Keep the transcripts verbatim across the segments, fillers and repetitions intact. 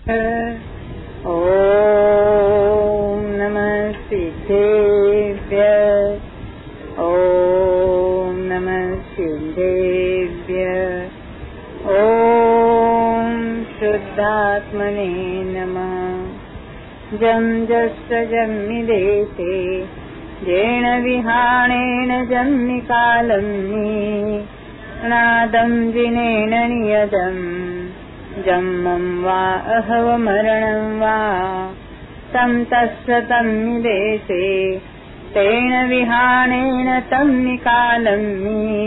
ओम नमः सिद्धेभ्यः। ओम नमः सिद्धेभ्यः। ओम शुद्धात्मने नमः। जं जस्य जन्मिदेते येन विहाणेन जन्मिकालम्नि नादं जिनेन नियतम् जन्मं वा अहवमरणं वा तं तस्य तन्निदेशे तेन विहाणेन तं निकालम्नि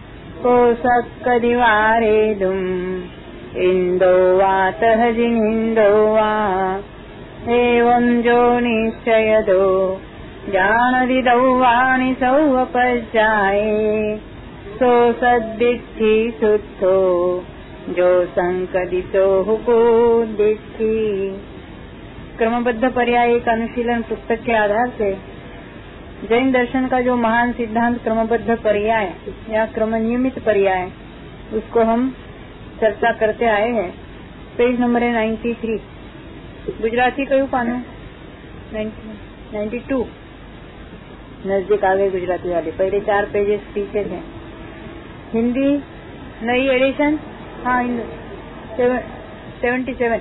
कोशक्कदिवारेदुम् इन्दो वातः जिनिन्दो वा एवं जो निश्चयदो जानदिदौ वाणिसौ अपज्जाये सो सद्दिद्धि शुद्धो जो संकदितो हुकुदिद्धि। क्रमबद्ध पर्याय एक अनुशीलन पुस्तक के आधार से जैन दर्शन का जो महान सिद्धांत क्रमबद्ध पर्याय या क्रम नियमित पर्याय, उसको हम चर्चा करते आए हैं। पेज नंबर है नाइन्टी थ्री। गुजराती कयु पानु? Ninety two. नजदीक आ गए गुजराती वाले। पहले चार पेजेस पीछे थे। हिंदी नई एडिशन, हाँ सेवेंटी सेवन।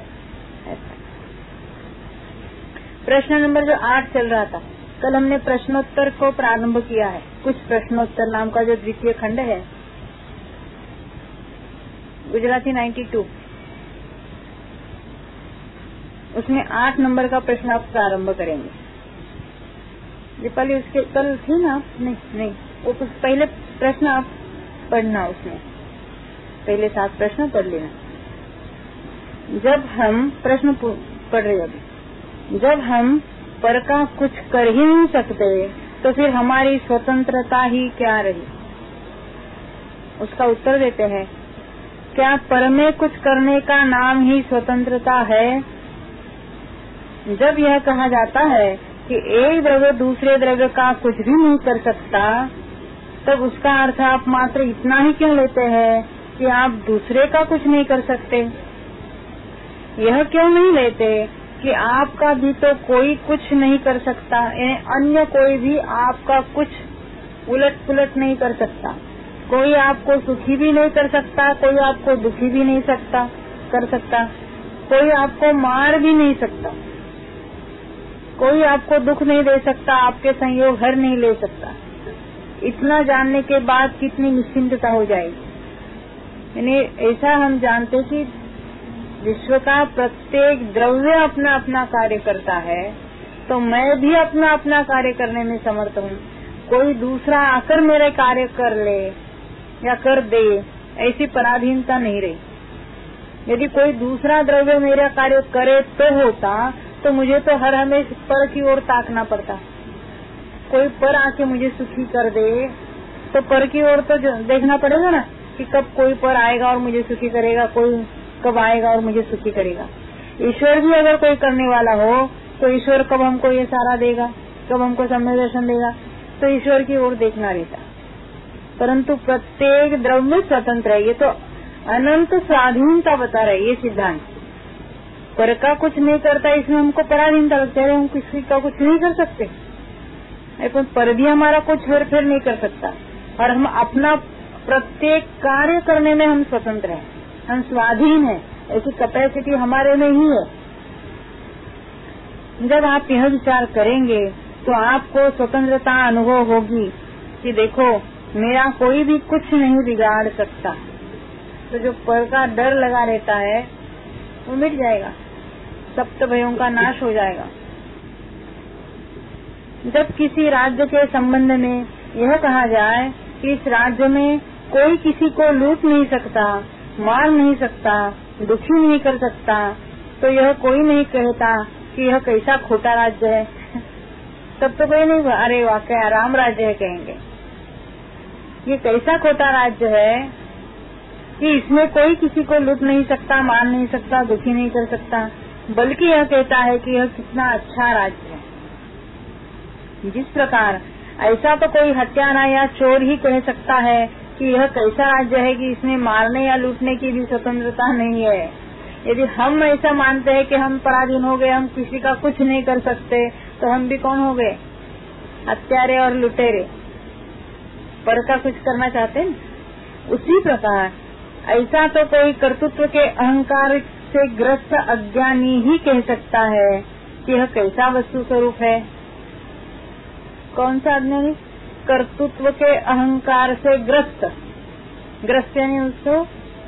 प्रश्न नंबर जो आठ चल रहा था, कल हमने प्रश्नोत्तर को प्रारंभ किया है। कुछ प्रश्नोत्तर नाम का जो द्वितीय खंड है, गुजराती नाइन्टी टू, उसमें आठ नंबर का प्रश्न आप प्रारंभ करेंगे। दीपाली उसके कल थी ना? नहीं नहीं, वो कुछ पहले प्रश्न आप पढ़ना, उसमें पहले सात प्रश्न पढ़ लेना। जब हम प्रश्न पढ़ रहे अभी, जब हम पर का कुछ कर ही नहीं सकते तो फिर हमारी स्वतंत्रता ही क्या रही? उसका उत्तर देते हैं, क्या पर में कुछ करने का नाम ही स्वतंत्रता है? जब यह कहा जाता है कि एक द्रव्य दूसरे द्रव्य का कुछ भी नहीं कर सकता, तब उसका अर्थ आप मात्र इतना ही क्यों लेते हैं कि आप दूसरे का कुछ नहीं कर सकते? यह क्यों नहीं लेते कि आपका भी तो कोई कुछ नहीं कर सकता, अन्य कोई भी आपका कुछ उलट पुलट नहीं कर सकता, कोई आपको सुखी भी नहीं कर सकता, कोई आपको दुखी भी नहीं सकता कर सकता, कोई आपको मार भी नहीं सकता, कोई आपको दुख नहीं दे सकता, आपके संयोग हर नहीं ले सकता। इतना जानने के बाद कितनी निश्चिंतता हो जाएगी। यानी ऐसा हम जानते कि विश्व का प्रत्येक द्रव्य अपना अपना कार्य करता है, तो मैं भी अपना अपना कार्य करने में समर्थ हूँ। कोई दूसरा आकर मेरे कार्य कर ले या कर दे, ऐसी पराधीनता नहीं रही। यदि कोई दूसरा द्रव्य मेरा कार्य करे तो होता, तो मुझे तो हर हमेशा पर की ओर ताकना पड़ता। कोई पर आके मुझे सुखी कर दे तो पर की ओर तो देखना पड़ेगा ना, कि कब कोई पर आएगा और मुझे सुखी करेगा, कोई कब आएगा और मुझे सुखी करेगा। ईश्वर भी अगर कोई करने वाला हो तो ईश्वर कब हमको ये सारा देगा, कब हमको सम्यक दर्शन देगा, तो ईश्वर की ओर देखना रहता। परंतु प्रत्येक द्रव्य स्वतंत्र है। ये तो अनंत स्वाधीनता बता रहे ये सिद्धांत। पर का कुछ नहीं करता, इसमें हमको पराधीनता लगता है, हम किसी का कुछ नहीं कर सकते, लेकिन पर भी हमारा कुछ हेरफेर नहीं कर सकता, और हम अपना प्रत्येक कार्य करने में हम स्वतंत्र हैं, हम स्वाधीन हैं। ऐसी कैपेसिटी हमारे में ही है। जब आप यह विचार करेंगे तो आपको स्वतंत्रता अनुभव होगी कि देखो मेरा कोई भी कुछ नहीं बिगाड़ सकता। तो जो पर का डर लगा रहता है वो मिट जाएगा, सप्त भयों का नाश हो जाएगा। जब किसी राज्य के संबंध में यह कहा जाए कि इस राज्य में कोई किसी को लूट नहीं सकता, मार नहीं सकता, दुखी नहीं कर सकता, तो यह कोई नहीं कहता कि यह कैसा खोटा राज्य है। तब तो कोई नहीं अरे वाकई आराम राज्य है कहेंगे। ये कैसा खोटा राज्य है कि इसमें कोई किसी को लूट नहीं सकता, मार नहीं सकता, दुखी नहीं कर सकता, बल्कि यह कहता है कि यह कितना अच्छा राज्य है। जिस प्रकार ऐसा तो कोई हत्यारा या चोर ही कह सकता है कि यह कैसा राज्य है कि इसमें मारने या लूटने की भी स्वतंत्रता नहीं है, यदि हम ऐसा मानते हैं कि हम पराधीन हो गए, हम किसी का कुछ नहीं कर सकते, तो हम भी कौन हो गए? हत्यारे और लुटेरे, पर का कुछ करना चाहते हैं। उसी प्रकार ऐसा तो कोई कर्तृत्व के अहंकार से ग्रस्त अज्ञानी ही कह सकता है कि यह कैसा वस्तु स्वरूप है। कौन सा अज्ञानी? कर्तृत्व के अहंकार से ग्रस्त, ग्रस्त यानी उसको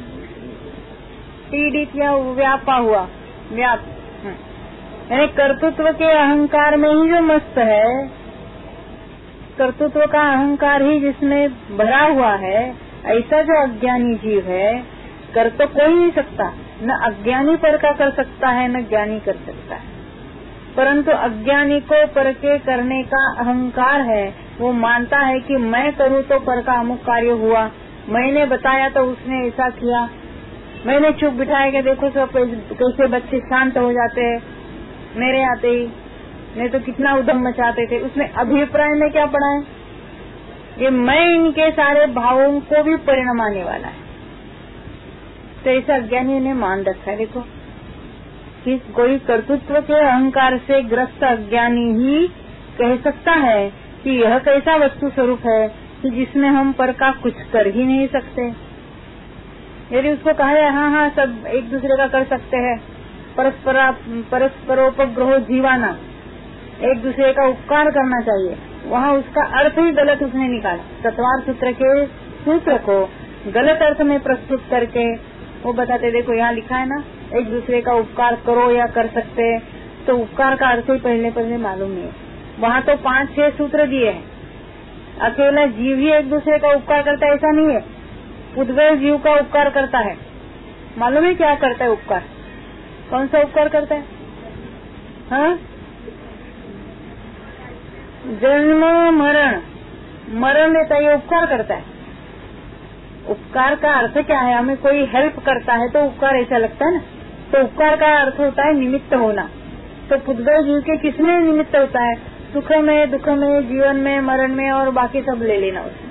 पीड़ित या व्यापा हुआ, व्याप यानी कर्तृत्व के अहंकार में ही जो मस्त है, कर्तृत्व का अहंकार ही जिसमें भरा हुआ है, ऐसा जो अज्ञानी जीव है, कर तो कोई नहीं सकता। न अज्ञानी पर का कर सकता है, न ज्ञानी कर सकता है। परंतु अज्ञानी को पर के करने का अहंकार है। वो मानता है कि मैं करूँ तो पर का अमुक कार्य हुआ, मैंने बताया तो उसने ऐसा किया, मैंने चुप बिठाएगा, देखो सब कैसे बच्चे शांत हो जाते हैं मेरे आते ही, नहीं तो कितना उधम मचाते थे। उसने अभिप्राय में क्या पढ़ा है? ये मैं इनके सारे भावों को भी परिणाम आने वाला है। तो ऐसा अज्ञानी ने मान रखा है। देखो कि कोई कर्तृत्व के अहंकार से ग्रस्त अज्ञानी ही कह सकता है कि यह कैसा वस्तु स्वरूप है कि जिसमें हम पर का कुछ कर ही नहीं सकते। यदि उसको कहा है हाँ हाँ सब एक दूसरे का कर सकते हैं, परस्पर परस्परोपग्रह जीवाना, एक दूसरे का उपकार करना चाहिए, वहाँ उसका अर्थ ही गलत उसने निकाला। चतवार सूत्र के सूत्र को गलत अर्थ में प्रस्तुत करके वो बताते, देखो यहाँ लिखा है ना एक दूसरे का उपकार करो या कर सकते, तो उपकार का अर्थ ही पहले पहले मालूम नहीं है। वहाँ तो पांच छह सूत्र दिए हैं। अकेला जीव ही एक दूसरे का उपकार करता है ऐसा नहीं है, उद्गल जीव का उपकार करता है। मालूम है क्या करता है उपकार? कौन सा उपकार करता है? हाँ, जन्म मरण, मरण लेता है, ये उपकार करता है। उपकार का अर्थ क्या है? हमें कोई हेल्प करता है तो उपकार ऐसा लगता है ना। तो उपकार का अर्थ होता है निमित्त होना। तो पुद्गल जीव के किसमें निमित्त होता है? सुख में, दुख में, जीवन में, मरण में और बाकी सब ले लेना उसमें,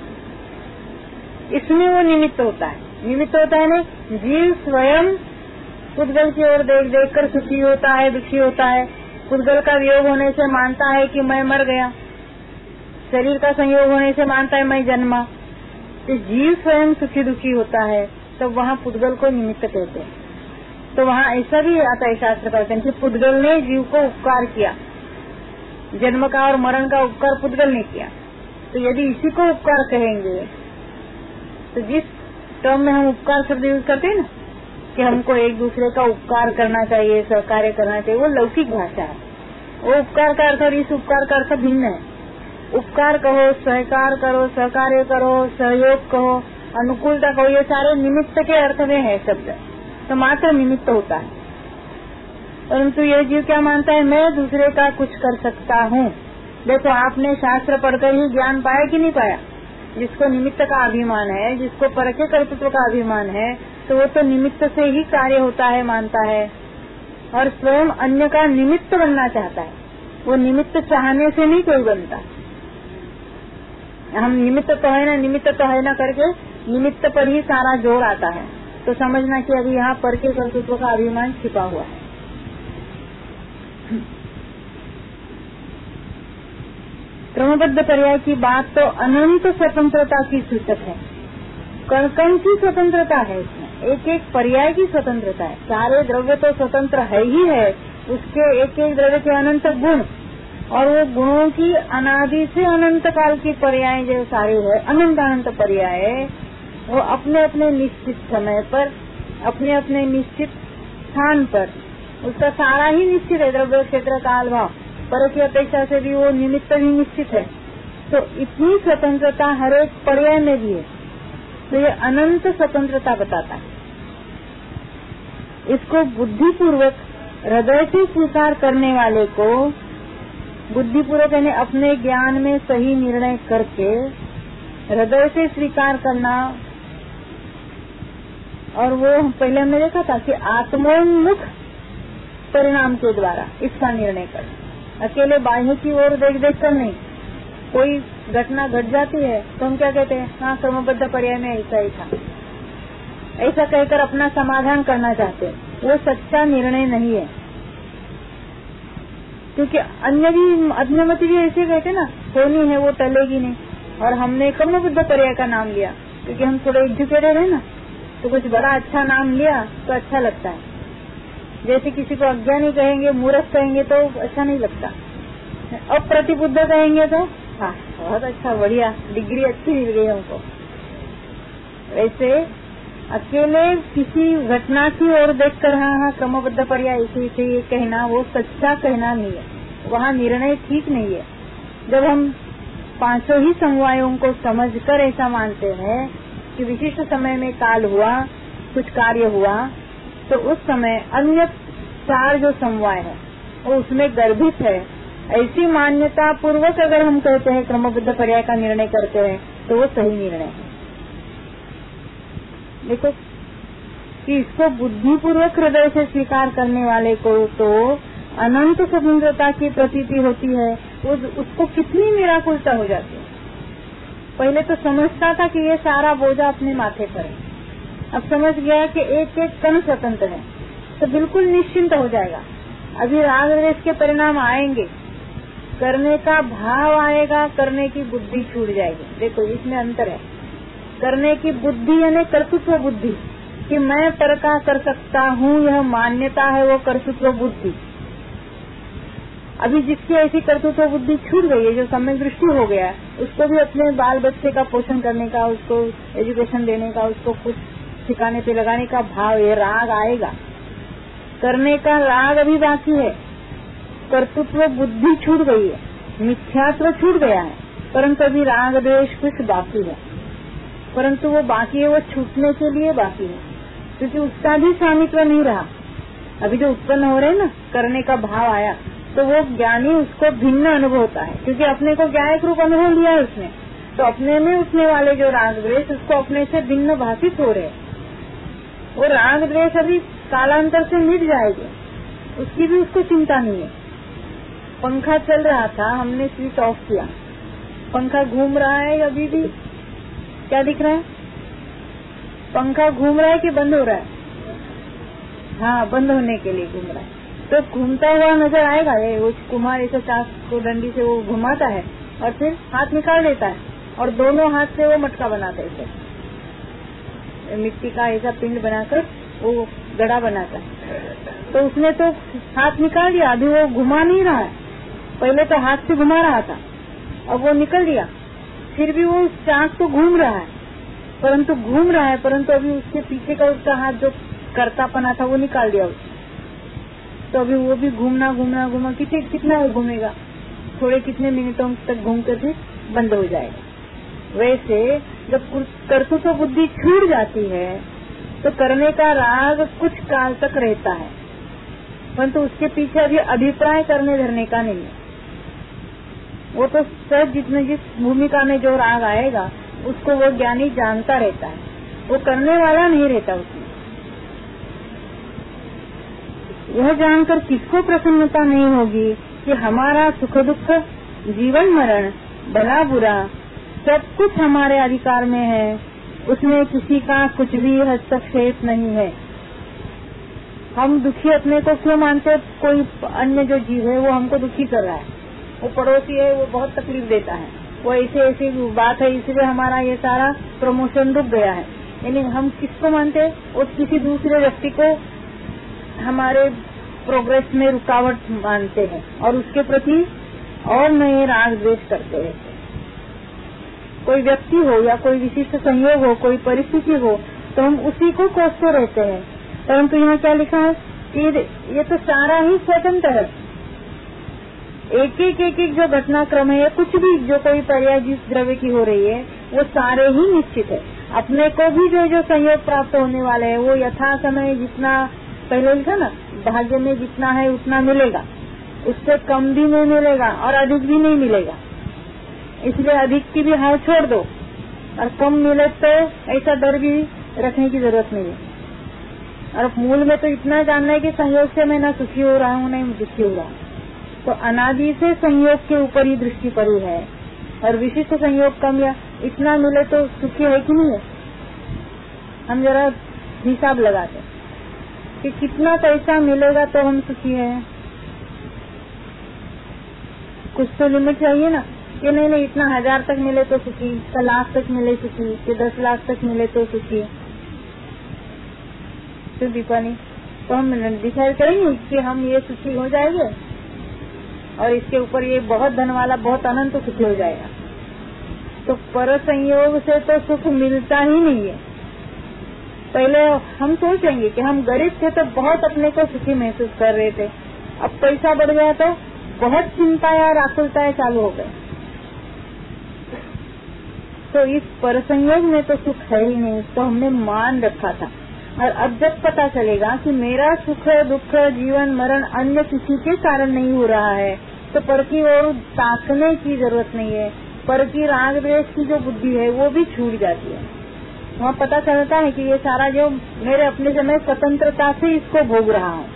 इसमें वो निमित्त होता है। निमित्त होता है ना, जीव स्वयं पुद्गल की ओर देख देख कर सुखी होता है, दुखी होता है। पुद्गल का वियोग होने से मानता है कि मैं मर गया, शरीर का संयोग होने से मानता है मैं जन्मा। तो जीव स्वयं सुखी दुखी होता है, तब वहाँ पुद्गल को निमित्त कहते हैं। तो वहाँ ऐसा भी आता है शास्त्र का वचन कि पुद्गल ने जीव को उपकार किया, जन्म का और मरण का उपकार पुद्गल ने किया। तो यदि इसी को उपकार कहेंगे तो जिस टर्म में हम उपकार शब्द यूज करते हैं ना कि हमको एक दूसरे का उपकार करना चाहिए, सहकार्य करना चाहिए, वो लौकिक भाषा है। वो उपकार का अर्थ और इस उपकार का अर्थ भिन्न है। उपकार कहो, सहकार करो, सहकार्य करो, सहयोग कहो, अनुकूलता कहो, ये सारे निमित्त के अर्थ में है शब्द, तो मात्र निमित्त होता है। परंतु यह जीव क्या मानता है? मैं दूसरे का कुछ कर सकता हूँ। देखो आपने शास्त्र पढ़कर ही ज्ञान पाया कि नहीं पाया? जिसको निमित्त का अभिमान है, जिसको पर के कर्तृत्व का अभिमान है, तो वो तो निमित्त से ही कार्य होता है मानता है, और स्वयं अन्य का निमित्त बनना चाहता है। वो निमित्त चाहने से नहीं कोई बनता। हम निमित्त तो है ना, निमित्त तो है ना करके निमित्त पर ही सारा जोर आता है। तो समझना कि अभी यहाँ पर के कर्तृत्व का अभिमान छिपा हुआ है। क्रमबद्ध पर्याय की बात तो अनंत स्वतंत्रता की सूचक है। कण कण की स्वतंत्रता है इसमें, एक एक पर्याय की स्वतंत्रता है। सारे द्रव्य तो स्वतंत्र है ही है, उसके एक एक द्रव्य के अनंत गुण, और वो गुणों की अनादि से अनंत काल की पर्याय जो सारे है, अनंत अनंत पर्याय, वो अपने अपने निश्चित समय पर, अपने अपने निश्चित स्थान पर, उसका सारा ही निश्चित है। द्रव्य, क्षेत्र, काल, भाव, पर की अपेक्षा से भी वो निमित्त ही निश्चित है। तो इतनी स्वतंत्रता हर एक पर्याय में भी है। तो ये अनंत स्वतंत्रता बताता है। इसको बुद्धिपूर्वक हृदय से स्वीकार करने वाले को, बुद्धिपूर्वक यानी अपने ज्ञान में सही निर्णय करके हृदय से स्वीकार करना, और वो पहले हमने देखा था कि आत्मोन्मुख परिणाम के द्वारा इसका निर्णय करना। अकेले बाह्य की ओर देख देख कर नहीं। कोई घटना घट जाती है तो हम क्या कहते हैं? हाँ, क्रमबद्ध पर्याय में ऐसा ही था, ऐसा कहकर अपना समाधान करना चाहते हैं। वो सच्चा निर्णय नहीं है। क्योंकि अन्य भी अन्यमति भी ऐसे कहते ना, होनी है वो टलेगी नहीं। और हमने क्रमबद्ध पर्याय का नाम लिया क्योंकि हम थोड़े एजुकेटेड है ना, तो कुछ बड़ा अच्छा नाम लिया तो अच्छा लगता है। जैसे किसी को अज्ञानी कहेंगे, मूर्ख कहेंगे तो अच्छा नहीं लगता। अप्रतिबुद्ध कहेंगे तो हाँ बहुत अच्छा, बढ़िया, डिग्री अच्छी मिल गई हमको। वैसे अकेले किसी घटना की ओर देख कर हाँ हाँ क्रमबद्ध पर्याय इसे इसे ये कहना, वो सच्चा कहना नहीं है, वहाँ निर्णय ठीक नहीं है। जब हम पांचों ही समवायों को समझकर ऐसा मानते हैं कि विशिष्ट समय में काल हुआ, कुछ कार्य हुआ, तो उस समय अन्य चार जो समवाय है वो उसमें गर्भित है, ऐसी मान्यता पूर्वक अगर हम कहते हैं क्रमबद्ध पर्याय का निर्णय करते हैं तो वो सही निर्णय है। देखो कि इसको बुद्धिपूर्वक हृदय से स्वीकार करने वाले को तो अनंत स्वतंत्रता की प्रतीति होती है, उस, उसको कितनी निराकुलता हो जाती है। पहले तो समझता था कि ये सारा बोझा अपने माथे पर है, अब समझ गया कि एक एक कण स्वतंत्र है, तो बिल्कुल निश्चिंत हो जाएगा। अभी राग द्वेष के परिणाम आएंगे, करने का भाव आएगा, करने की बुद्धि छूट जाएगी। देखो इसमें अंतर है। करने की बुद्धि यानी कर्तृत्व बुद्धि, कि मैं पर का कर सकता हूँ, यह मान्यता है, वो कर्तृत्व बुद्धि। अभी जिसकी ऐसी कर्तृत्व बुद्धि छूट गई है, जो सम्यक दृष्टि हो गया, उसको भी अपने बाल बच्चे का पोषण करने का, उसको एजुकेशन देने का, उसको कुछ ठिकाने पे लगाने का भाव, ये राग आएगा। करने का राग अभी बाकी है, कर्तृत्व बुद्धि छूट गई है, मिथ्यात्व छूट गया है, परंतु अभी राग द्वेष कुछ बाकी है। परंतु वो बाकी है, वो छूटने के लिए बाकी है, क्योंकि उसका भी स्वामित्व नहीं रहा। अभी जो उत्पन्न हो रहे ना, करने का भाव आया, तो वो ज्ञानी उसको भिन्न अनुभव होता है, क्योंकि अपने को ज्ञायक रूप अनुभव लिया है उसने, तो अपने में उठने वाले जो राग द्वेष उसको अपने से भिन्न भाषित हो रहे। वो राग द्वेष अभी कालांतर से मिट जाएगी, उसकी भी उसको चिंता नहीं है। पंखा चल रहा था, हमने स्विच ऑफ किया, पंखा घूम रहा है, अभी भी क्या दिख रहा है? पंखा घूम रहा है कि बंद हो रहा है? हाँ, बंद होने के लिए घूम रहा है, तो घूमता हुआ नजर आएगा। ये वो कुम्हार ऐसे चाक को डंडी से वो घुमाता है और फिर हाथ निकाल देता है और दोनों हाथ से वो मटका बनाता है, इसे मिट्टी का ऐसा पिंड बनाकर वो गड़ा बनाता है। तो उसने तो हाथ निकाल दिया, अभी वो घुमा नहीं रहा है, पहले तो हाथ से घुमा रहा था, अब वो निकल दिया, फिर भी वो चाक तो घूम रहा है, परंतु घूम रहा है, परंतु अभी उसके पीछे का उसका हाथ जो करतापना था वो निकाल दिया उसने। तो अभी वो भी घूमना घूमना घूमना कितने कितना वो घूमेगा, थोड़े कितने मिनटों तक घूम कर फिर बंद हो जाएगा। वैसे जब कर्तृत्व बुद्धि छूट जाती है तो करने का राग कुछ काल तक रहता है, परंतु उसके पीछे अभी अभिप्राय करने धरने का नहीं है। वो तो सच जितने जिस भूमिका में जो राग आएगा उसको वो ज्ञानी जानता रहता है, वो करने वाला नहीं रहता उसमें। यह जानकर किसको प्रसन्नता नहीं होगी कि हमारा सुख दुख, जीवन मरण, भला बुरा सब कुछ हमारे अधिकार में है, उसमें किसी का कुछ भी हस्तक्षेप नहीं है। हम दुखी अपने को क्यों मानते? कोई अन्य जो जीव है वो हमको दुखी कर रहा है, वो पड़ोसी है वो बहुत तकलीफ देता है, वो ऐसे ऐसी बात है, इसलिए हमारा ये सारा प्रमोशन रुक गया है। यानी हम किसको मानते? वो किसी दूसरे व्यक्ति को हमारे प्रोग्रेस में रुकावट मानते हैं और उसके प्रति और नए राग द्वेष करते हैं। कोई व्यक्ति हो या कोई विशिष्ट संयोग हो, कोई परिस्थिति हो, तो हम उसी को कोसते रहते हैं। परंतु यहाँ क्या लिखा है कि ये तो सारा ही स्वतंत्र है, एक एक एक एक जो घटनाक्रम है, कुछ भी जो कोई पर्याय जिस द्रव्य की हो रही है वो सारे ही निश्चित है। अपने को भी जो जो संयोग प्राप्त होने वाले है वो यथा समय जितना पहले लिखा ना, भाग्य में जितना है उतना मिलेगा, उससे कम भी नहीं मिलेगा और अधिक भी नहीं मिलेगा। इसलिए अधिक की भी हाव छोड़ दो और कम मिले तो ऐसा डर भी रखने की जरूरत नहीं है। और मूल में तो इतना जानना है कि संयोग से मैं ना सुखी हो रहा हूँ नहीं दुखी हो रहा हूँ। तो अनादि से संयोग के ऊपर ही दृष्टि पड़ी है और विशिष्ट संयोग कम या इतना मिले तो सुखी है कि नहीं है? हम जरा हिसाब लगाते, कि कितना पैसा मिलेगा तो हम सुखी हैं। कुछ तो लिमिट चाहिए ना कि नहीं नहीं इतना हजार तक मिले तो सुखी, इतना लाख तक मिले सुखी, कि दस लाख तक मिले तो सुखी। तो दीपानी तो हम डिसाइड करेंगे कि हम ये सुखी हो जाएंगे और इसके ऊपर ये बहुत धन वाला बहुत अनंत सुखी हो जाएगा। तो पर संयोग से तो सुख मिलता ही नहीं है। पहले हम सोचेंगे कि हम गरीब थे तो बहुत अपने को सुखी महसूस कर रहे थे, अब पैसा बढ़ गया तो बहुत चिंताएं और आकुलताएं चालू हो गए। तो इस परसंयोग में तो सुख है ही नहीं, तो हमने मान रखा था। और अब जब पता चलेगा कि मेरा सुख दुख जीवन मरण अन्य किसी के कारण नहीं हो रहा है, तो पर की ओर ताकने की जरूरत नहीं है। पर की राग द्वेष की जो बुद्धि है वो भी छूट जाती है। वहाँ पता चलता है कि ये सारा जो मेरे अपने समय स्वतंत्रता से इसको भोग रहा हूँ।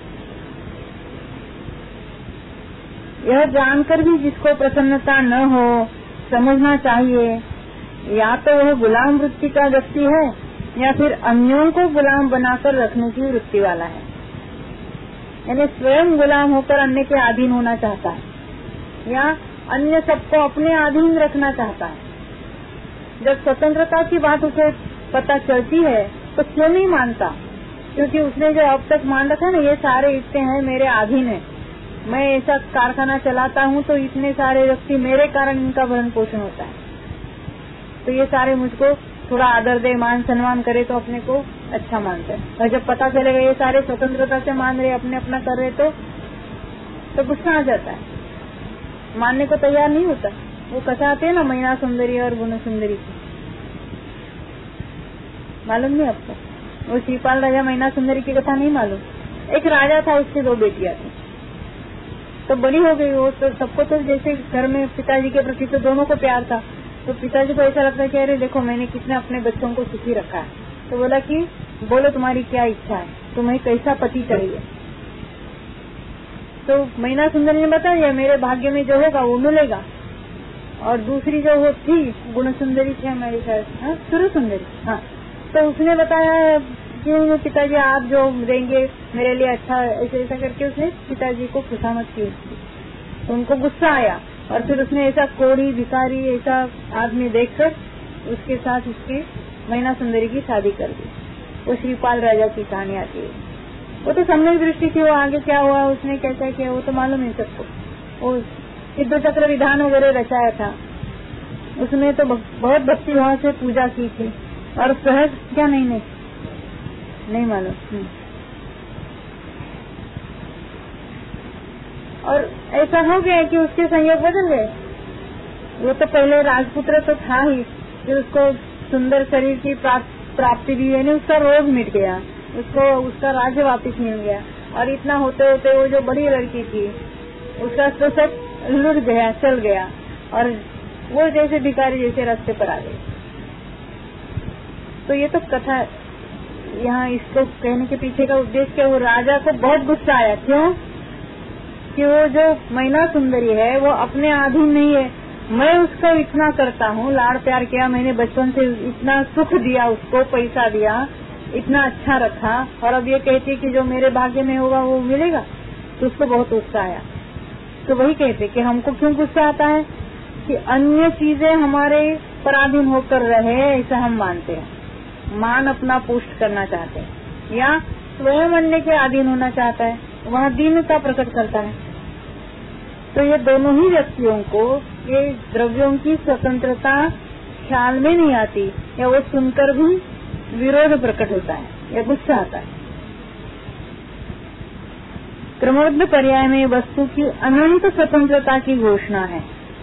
यह जानकर भी जिसको प्रसन्नता न हो, समझना चाहिए या तो वह गुलाम वृत्ति का व्यक्ति है या फिर अन्यों को गुलाम बनाकर रखने की वृत्ति वाला है, यानी स्वयं गुलाम होकर अन्य के अधीन होना चाहता है या अन्य सबको अपने अधीन रखना चाहता है। जब स्वतंत्रता की बात उसे पता चलती है तो क्यों नहीं मानता, क्योंकि उसने जो अब तक मान रखा ना ये सारे इतने हैं मेरे अधीन है, मैं ऐसा कारखाना चलाता हूँ तो इतने सारे व्यक्ति मेरे कारण इनका भरण पोषण होता है, तो ये सारे मुझको थोड़ा आदर दे मान सम्मान करे तो अपने को अच्छा मानते हैं। और जब पता चलेगा ये सारे स्वतंत्रता से मान रहे अपने अपना कर रहे तो तो गुस्सा आ जाता है, मानने को तैयार नहीं होता। वो कथा आते है ना महिला सुंदरी और गुण सुंदरी की, मालूम नहीं आपको? वो श्रीपाल राजा महिला सुंदरी की कथा नहीं मालूम? एक राजा था, उसकी दो बेटियां थी, तो बड़ी हो गई वो, तो सबको तो जैसे घर में पिताजी के प्रति तो दोनों को प्यार था, तो पिताजी को ऐसा लगता है कि अरे देखो मैंने कितने अपने बच्चों को सुखी रखा है। तो बोला कि बोलो तुम्हारी क्या इच्छा है, तुम्हें कैसा पति चाहिए? तो महिला सुंदरी ने बताया मेरे भाग्य में जो होगा वो मिलेगा। और दूसरी जो वो थी गुण सुंदरी थी हमारी शायद सुर सुंदरी, हाँ, तो उसने बताया कि पिताजी आप जो देंगे मेरे लिए अच्छा, ऐसे ऐसा करके उसने पिताजी को खुशामद की। तो उनको गुस्सा आया और फिर उसने ऐसा कोड़ी भिखारी ऐसा आदमी देखकर उसके साथ उसकी महिला सुंदरी की शादी कर दी। वो श्रीपाल राजा की कहानी आती है। वो तो सम्यक दृष्टि थी, वो आगे क्या हुआ उसने कैसा किया वो तो मालूम है सबको। वो सिद्ध चक्र विधान वगैरह रचाया था, उसने तो बहुत भक्ति भाव से पूजा की थी। और सहज क्या नहीं नहीं नहीं मालूम। और ऐसा हो गया कि उसके संयोग बदल गए। वो तो पहले राजपुत्र तो था ही, फिर उसको सुंदर शरीर की प्राप्ति भी, यानी उसका रोग मिट गया, उसको उसका राज्य वापस मिल गया। और इतना होते होते वो जो बड़ी लड़की थी उसका तो सब लुट गया, चल गया, और वो जैसे भिखारी जैसे रास्ते पर आ गए। तो ये तो कथा यहाँ इसको कहने के पीछे का उद्देश्य क्या, वो राजा को बहुत गुस्सा आया। क्यों? कि वो जो महिला सुंदरी है वो अपने अधीन नहीं है, मैं उसको इतना करता हूँ, लाड़ प्यार किया, मैंने बचपन से इतना सुख दिया, उसको पैसा दिया, इतना अच्छा रखा, और अब ये कहती है कि जो मेरे भाग्य में होगा वो मिलेगा। तो उसको बहुत गुस्सा आया। तो वही कहते कि हमको क्यों गुस्सा आता है कि अन्य चीजें हमारे पराधीन होकर रहे ऐसा हम मानते हैं, मान अपना पुष्ट करना चाहते हैं या स्वयं अन्य के अधीन होना चाहता है, वहाँ दीनता प्रकट करता है। तो ये दोनों ही व्यक्तियों को ये द्रव्यों की स्वतंत्रता ख्याल में नहीं आती, या वो सुनकर भी विरोध प्रकट होता है या गुस्सा आता है। क्रमबद्ध पर्याय में वस्तु की अनंत स्वतंत्रता की घोषणा है।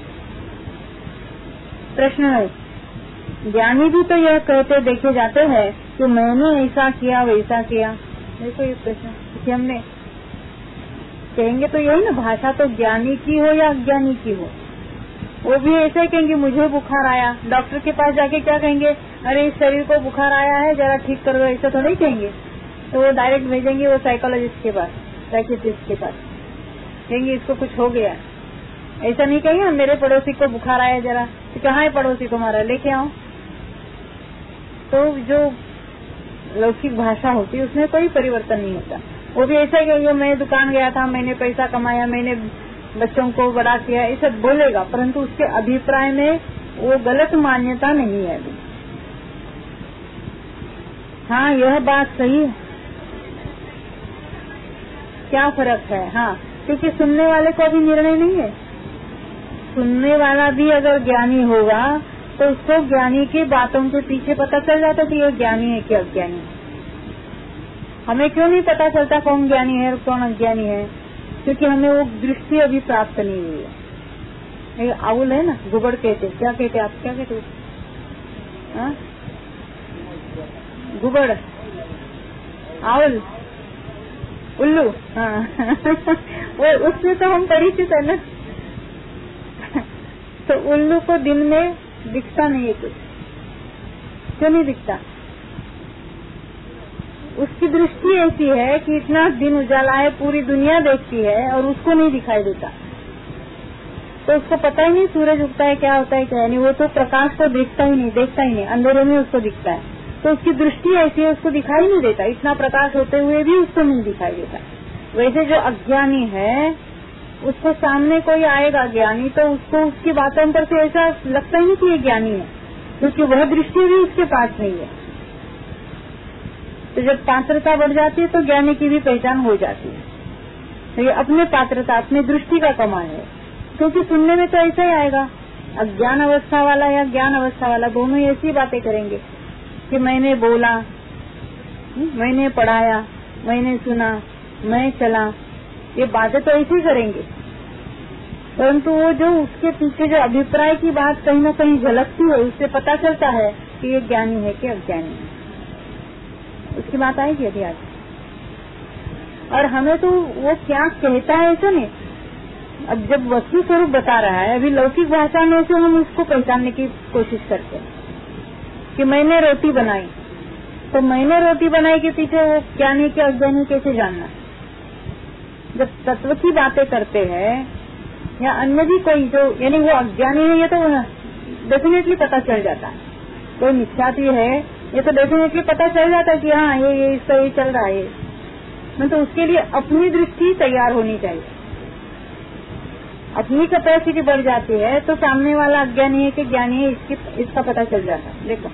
प्रश्न है, ज्ञानी भी तो यह कहते देखे जाते हैं कि मैंने ऐसा किया वैसा किया। देखो ये प्रश्न कि हमने कहेंगे तो यही ना, भाषा तो ज्ञानी की हो या अज्ञानी की हो, वो भी ऐसे कहेंगे मुझे बुखार आया, डॉक्टर के पास जाके क्या कहेंगे, अरे इस शरीर को बुखार आया है जरा ठीक कर दो, ऐसा तो नहीं कहेंगे। तो वो डायरेक्ट भेजेंगे वो साइकोलॉजिस्ट के पास, साइकियाट्रिस्ट के पास, कहेंगे इसको कुछ हो गया। ऐसा नहीं कहेंगे मेरे पड़ोसी को बुखार आया जरा, तो कहाँ है पड़ोसी तुम्हारा, लेके आओ। तो जो लौकिक भाषा होती है उसमें कोई परिवर्तन नहीं होता। वो भी ऐसा कि मैं दुकान गया था, मैंने पैसा कमाया, मैंने बच्चों को बड़ा किया, ये सब बोलेगा, परंतु उसके अभिप्राय में वो गलत मान्यता नहीं है अभी। हाँ, यह बात सही है। क्या फर्क है? हाँ, क्योंकि सुनने वाले को अभी निर्णय नहीं है। सुनने वाला भी अगर ज्ञानी होगा तो उसको ज्ञानी की बातों के पीछे पता चल जाता कि ये ज्ञानी है कि अज्ञानी है। हमें क्यों नहीं पता चलता कौन ज्ञानी है और कौन अज्ञानी है? क्योंकि हमें वो दृष्टि अभी प्राप्त नहीं हुई है। ये आउल है ना, गुबड़ कहते, क्या कहते आप, क्या कहते? हाँ, गुबड़, आउल, उल्लू। हाँ वो उसमें तो हम परिचित है ना। तो उल्लू को दिन में दिखता नहीं है कुछ। क्यों नहीं दिखता? उसकी दृष्टि ऐसी है कि इतना दिन उजाला है, पूरी दुनिया देखती है और उसको नहीं दिखाई देता। तो उसको पता ही नहीं सूरज उगता है, क्या होता है क्या नहीं। वो तो प्रकाश को देखता ही नहीं, देखता ही नहीं, अंधेरे में उसको दिखता है। तो उसकी दृष्टि ऐसी है, उसको दिखाई नहीं देता। इतना प्रकाश होते हुए भी उसको नहीं दिखाई देता। वैसे जो अज्ञानी है उसको सामने कोई आएगा ज्ञानी, तो उसको उसकी बातों पर से ऐसा लगता ही नहीं कि ये ज्ञानी है, क्योंकि वह दृष्टि भी उसके पास नहीं है। तो जब पात्रता बढ़ जाती है तो ज्ञानी की भी पहचान हो जाती है। तो ये अपने पात्रता, अपनी दृष्टि का कमाल है। क्योंकि सुनने में तो ऐसा ही आएगा, अज्ञान अवस्था वाला या ज्ञान अवस्था वाला दोनों ऐसी बातें करेंगे कि मैंने बोला, मैंने पढ़ाया, मैंने सुना, मैं चला, ये बातें तो ऐसे ही करेंगे। परंतु वो जो उसके पीछे जो अभिप्राय की बात कहीं न कहीं झलकती है, उससे पता चलता है कि ये ज्ञानी है कि अज्ञानी है। उसकी बात आएगी अभी आज। और हमें तो वो क्या कहता है ऐसा नहीं। अब जब वस्तु स्वरूप बता रहा है, अभी लौकिक भाषा में से हम उसको पहचानने की कोशिश करते हैं कि मैंने रोटी बनाई, तो मैंने रोटी बनाई के पीछे वो ज्ञानी के अज्ञानी कैसे जानना? जब तत्व की बातें करते हैं या अन्य भी कोई जो, यानी वो अज्ञानी है ये तो डेफिनेटली पता चल जाता है। कोई मिथ्यात्व है ये तो डेफिनेटली पता चल जाता है कि हाँ ये ये इसका ये चल रहा है। मैं तो उसके लिए अपनी दृष्टि तैयार होनी चाहिए। अपनी कैपेसिटी बढ़ जाती है तो सामने वाला अज्ञानी है कि ज्ञानी है इसकी इसका पता चल जाता है। देखो,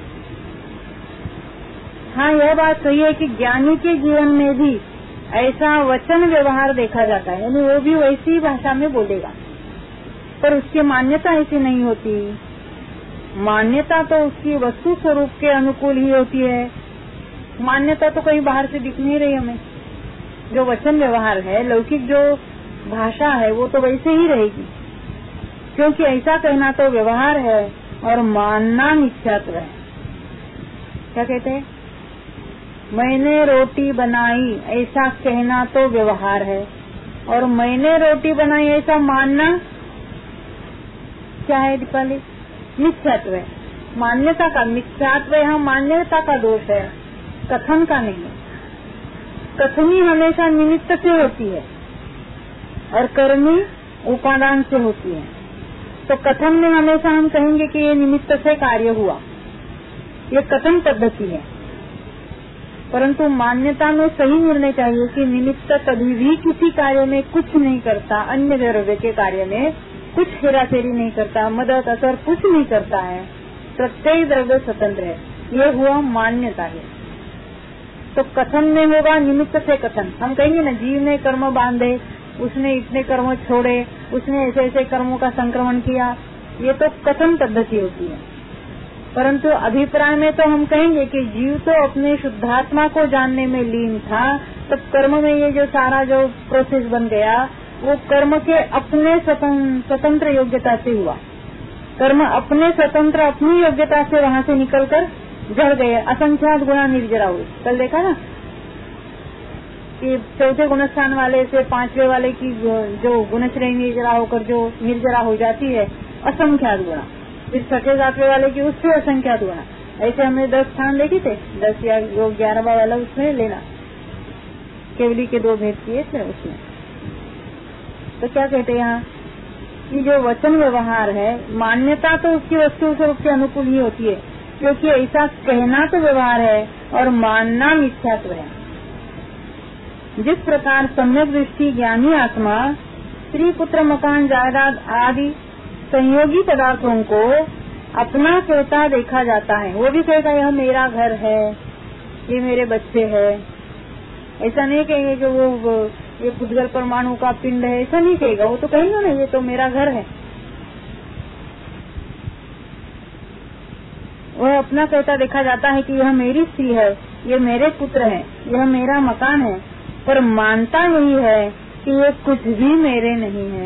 हाँ यह बात सही है कि ज्ञानी के जीवन में भी ऐसा वचन व्यवहार देखा जाता है, यानी वो भी वैसी भाषा में बोलेगा, पर उसकी मान्यता ऐसी नहीं होती। मान्यता तो उसकी वस्तु स्वरूप के अनुकूल ही होती है। मान्यता तो कहीं बाहर से दिख नहीं रही हमें। जो वचन व्यवहार है, लौकिक जो भाषा है, वो तो वैसे ही रहेगी, क्योंकि ऐसा कहना तो व्यवहार है और मानना मिथ्यात्व है। क्या कहते हैं? मैंने रोटी बनाई ऐसा कहना तो व्यवहार है, और मैंने रोटी बनाई ऐसा मानना क्या है दीपाली? मिथ्यात्व है। मान्यता का मिथ्यात्व है, मान्यता का दोष है, कथन का नहीं। कथनी हमेशा निमित्त से होती है और कर्मी उपादान से होती है। तो कथन में हमेशा हम कहेंगे कि ये निमित्त से कार्य हुआ, ये कथन पद्धति है। परंतु मान्यता में सही निर्णय चाहिए कि निमित्त कभी भी किसी कार्य में कुछ नहीं करता, अन्य द्रव्य के कार्य में कुछ हेराफेरी नहीं करता, मदद असर कुछ नहीं करता है, प्रत्येक द्रव्य स्वतंत्र है। ये हुआ मान्यता है। तो कथन में होगा निमित्त से कथन। हम कहेंगे ना, जीव ने कर्म बांधे, उसने इतने कर्म छोड़े, उसने ऐसे ऐसे कर्मों का संक्रमण किया, ये तो कथन पद्धति होती है। परंतु अभिप्राय में तो हम कहेंगे कि जीव तो अपने शुद्धात्मा को जानने में लीन था, तो कर्म में ये जो सारा जो प्रोसेस बन गया वो कर्म के अपने स्वतंत्र योग्यता से हुआ। कर्म अपने स्वतंत्र अपनी योग्यता से वहाँ से निकलकर जड़ गए, असंख्यात गुणा निर्जरा हुए। कल देखा ना कि चौथे गुणस्थान वाले से पांचवे वाले की जो गुणश्रेणी निर्जरा होकर जो निर्जरा हो जाती है, असंख्यात गुणा। फिर छठे सातवें वाले की उससे असंख्यात गुणा। ऐसे हमने दस स्थान देखे थे, दस या ग्यारहवा वाला उसमें लेना, केवली के दो भेद किए थे उसमें। तो क्या कहते हैं यहाँ कि जो वचन व्यवहार है, मान्यता तो उसकी वस्तु स्वरूप के अनुकूल ही होती है, क्योंकि ऐसा कहना तो व्यवहार है और मानना मिथ्यात्व है। जिस प्रकार सम्यक दृष्टि ज्ञानी आत्मा स्त्री पुत्र मकान जायदाद आदि संयोगी पदार्थों को अपना कहता देखा जाता है, वो भी कहेगा यह मेरा घर है, ये मेरे बच्चे है। ऐसा नहीं कहेंगे कि वो ये पुद्गल परमाणु का पिंड है, ऐसा नहीं कहेगा। वो तो कहेंगे ना ये तो मेरा घर है। वह अपना कहता देखा जाता है कि यह मेरी स्त्री है, ये मेरे पुत्र है, यह मेरा मकान है, पर मानता यही है कि ये कुछ भी मेरे नहीं है।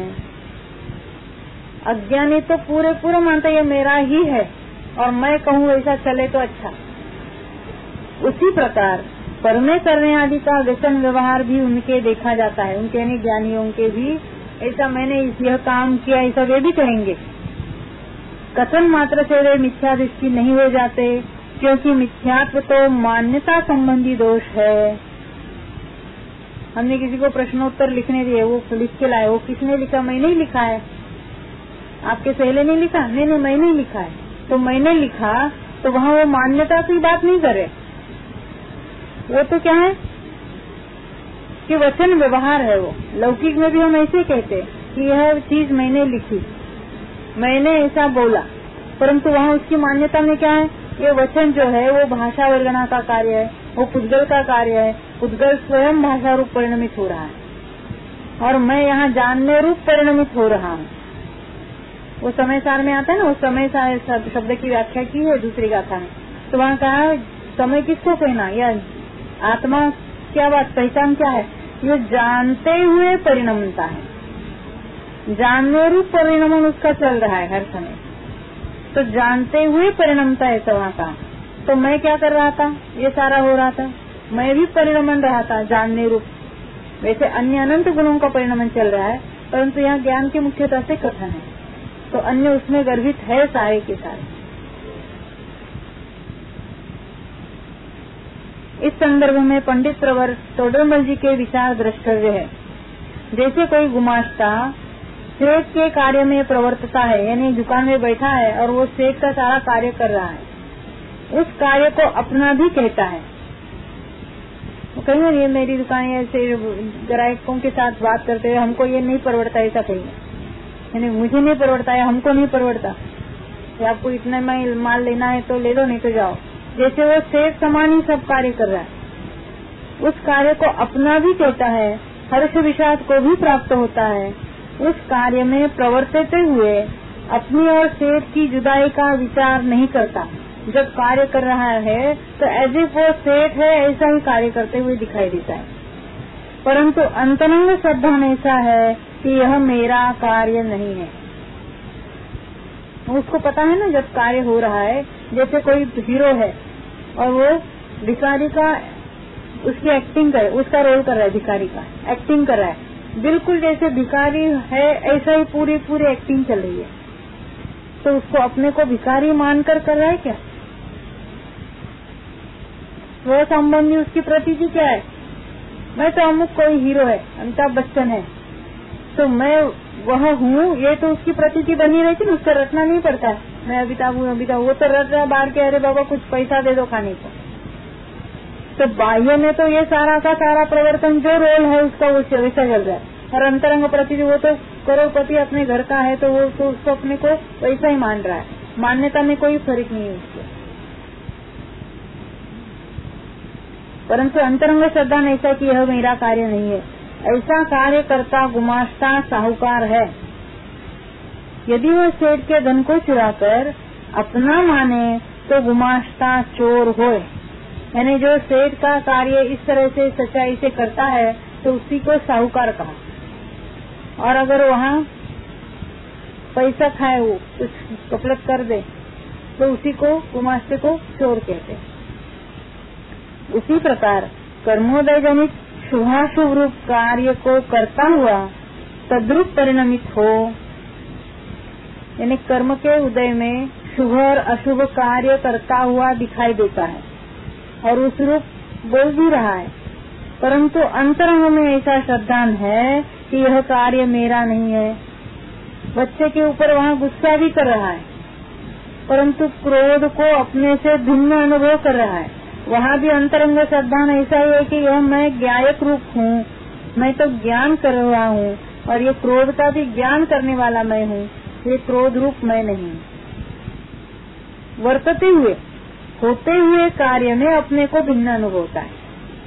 अज्ञानी तो पूरे पूरे मानता ये मेरा ही है और मैं कहूँ ऐसा चले तो अच्छा। उसी प्रकार करने करने आदि का व्यसन व्यवहार भी उनके देखा जाता है, उनके यानी ज्ञानियों के भी ऐसा मैंने यह काम किया ऐसा वे भी कहेंगे। कथन मात्र से वे मिथ्या दृष्टि नहीं हो जाते, क्योंकि मिथ्यात्व तो मान्यता संबंधी दोष है। हमने किसी को प्रश्नोत्तर लिखने दिए, वो लिख के लाए, वो किसने लिखा? मैंने ही लिखा है। आपके सहेले ने लिखा? नहीं नहीं मैंने ही लिखा है। तो मैंने लिखा तो वहाँ वो मान्यता की बात नहीं करे, वो तो क्या है कि वचन व्यवहार है। वो लौकिक में भी हम ऐसे कहते कि यह चीज मैंने लिखी, मैंने ऐसा बोला, परंतु वहाँ उसकी मान्यता में क्या है? ये वचन जो है वो भाषा वर्गणा का कार्य है, वो पुद्गल का कार्य है। पुद्गल स्वयं भाषा रूप परिणमित हो रहा है और मैं यहाँ जानने रूप परिणमित हो रहा हूँ। वो समय सार में आता है ना, वो समय सार शब्द की व्याख्या की है दूसरी गाथा में। तो वहाँ कहा समय किसको कहना, या आत्मा क्या बात पहचान क्या है? ये जानते हुए परिणमता है, जानने रूप परिणमन उसका चल रहा है हर समय। तो जानते हुए परिणमता है वहाँ का। तो मैं क्या कर रहा था? ये सारा हो रहा था, मैं भी परिणमन रहा था जानने रूप। वैसे अन्य अनंत गुणों का परिणमन चल रहा है, परंतु यहाँ ज्ञान की मुख्यता से कथन है, तो अन्य उसमें गर्भित है सारे के सारे। इस संदर्भ में पंडित प्रवर तोडरमल जी के विचार द्रष्टव्य है। जैसे कोई गुमाश्ता सेठ के कार्य में प्रवर्तता है, यानी दुकान में बैठा है और वो सेठ का सारा कार्य कर रहा है, उस कार्य को अपना भी कहता है। वो कहेंगे ये मेरी दुकान है, ऐसे ग्राहकों के साथ बात करते हुए हमको ये नहीं परवड़ता, ऐसा कहेंगे, यानी मुझे नहीं परवड़ता है, हमको नहीं परवड़ता, आपको इतना में माल लेना है तो ले लो, नहीं तो जाओ। जैसे वो सेठ समान ही सब कार्य कर रहा है, उस कार्य को अपना भी कहता है, हर्ष विषाद को भी प्राप्त होता है। उस कार्य में प्रवर्तते हुए अपनी और सेठ की जुदाई का विचार नहीं करता। जब कार्य कर रहा है तो एज इफ वो सेठ है ऐसा ही कार्य करते हुए दिखाई देता है, परंतु अंतरंग श्रद्धा ऐसा है कि यह मेरा कार्य नहीं है। उसको पता है ना जब कार्य हो रहा है, जैसे कोई हीरो है और वो भिखारी का उसकी एक्टिंग करे, उसका रोल कर रहा है, भिखारी का एक्टिंग कर रहा है, बिल्कुल जैसे भिखारी है ऐसा ही पूरी पूरी एक्टिंग चल रही है, तो उसको अपने को भिखारी मानकर कर रहा है क्या? वो संबंधी उसकी प्रतीति क्या है? मैं तो अमुक कोई हीरो है, अमिताभ बच्चन है, तो मैं वह हूँ, ये तो उसकी प्रतीति बनी रहती ना, उसका रटना नहीं पड़ता है मैं अमिताभ हूँ अमिताभ। वो तो रट रहा बाहर के, अरे बाबा कुछ पैसा दे दो खाने को। तो बाह्य में तो ये सारा का सारा प्रवर्तन जो रोल है उसका वो वैसा चल रहा है, और अंतरंग प्रतीति वो तो करोड़पति अपने घर का है तो वो तो उसको अपने को वैसा ही मान रहा है, मान्यता में कोई फर्क नहीं है उसको। परंतु अंतरंग श्रद्धा ने ऐसा कि यह मेरा कार्य नहीं है, ऐसा कार्य करता गुमाश्ता साहूकार है। यदि वह सेठ के धन को चुराकर अपना माने तो गुमाश्ता चोर होए, यानी जो सेठ का कार्य इस तरह से सच्चाई से करता है तो उसी को साहूकार कहा। और अगर वहाँ पैसा खाए वो कुछ कपलत कर दे तो उसी को गुमाश्ते को चोर कहते। उसी प्रकार कर्मोदय जनित शुभाशुभ रूप कार्य को करता हुआ तद्रूप परिणमित हो, यानी कर्म के उदय में शुभ और अशुभ कार्य करता हुआ दिखाई देता है और उस रूप बोल भी रहा है, परंतु अंतरंग में ऐसा श्रद्धान है कि यह कार्य मेरा नहीं है। बच्चे के ऊपर वहाँ गुस्सा भी कर रहा है, परंतु क्रोध को अपने से भिन्न अनुभव कर रहा है। वहाँ भी अंतरंग श्रद्धान ऐसा ही है कि यह मैं ज्ञायक रूप हूँ, मैं तो ज्ञान कर रहा हूँ, और ये क्रोध का भी ज्ञान करने वाला मैं हूँ, ये क्रोध रूप मैं नहीं। वर्तते हुए, होते हुए कार्य में अपने को भिन्न अनुभव होता है।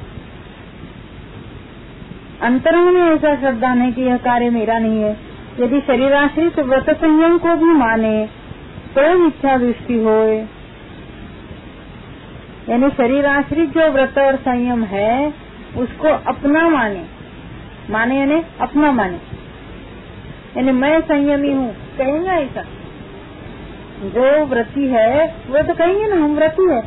अंतरंग में ऐसा श्रद्धान है कि यह कार्य मेरा नहीं है। यदि शरीराश्रित व्रत संयम को भी माने तो इच्छा दृष्टि होए, यानी शरीराश्रित जो व्रत और संयम है उसको अपना माने, माने यानी अपना माने, यानी मैं संयमी हूँ कहेंगे ऐसा। जो व्रती है वो तो कहेंगे ना हम व्रती है,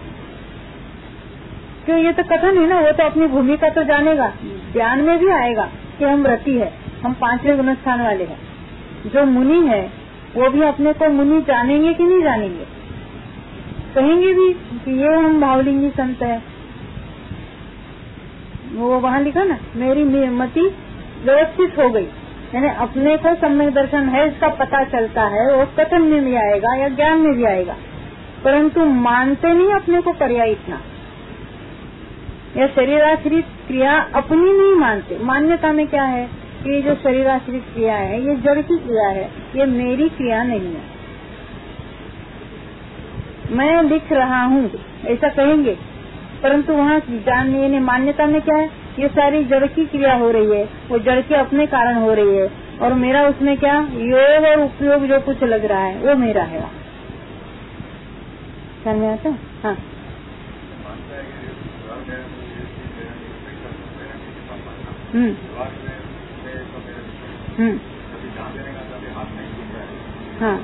क्यों ये तो कथन है ना, वो तो अपनी भूमिका तो जानेगा, ज्ञान में भी आएगा कि हम व्रती है, हम पांचवें गुणस्थान वाले हैं। जो मुनि है वो भी अपने को मुनि जानेंगे कि नहीं जानेंगे, कहेंगे भी कि ये हम भावलिंगी संत है। वो वहाँ लिखा ना, मेरी मति व्यवस्थित हो गई, यानी अपने को सम्यक दर्शन है इसका पता चलता है, वो कथन में भी आएगा या ज्ञान में भी आएगा, परंतु मानते नहीं अपने को पर्याय इतना। यह शरीराश्रित क्रिया अपनी नहीं मानते। मान्यता में क्या है कि ये जो शरीराश्रित क्रिया है ये जड़ की क्रिया है, ये मेरी क्रिया नहीं है, मैं लिख रहा हूँ ऐसा कहेंगे, परंतु वहाँ जानने ने मान्यता में क्या है, ये सारी जड़ की क्रिया हो रही है, वो जड़ के अपने कारण हो रही है, और मेरा उसमें क्या योग और उपयोग जो कुछ लग रहा है वो मेरा है। समझ में आता? हाँ, हम्म हम्म हाँ,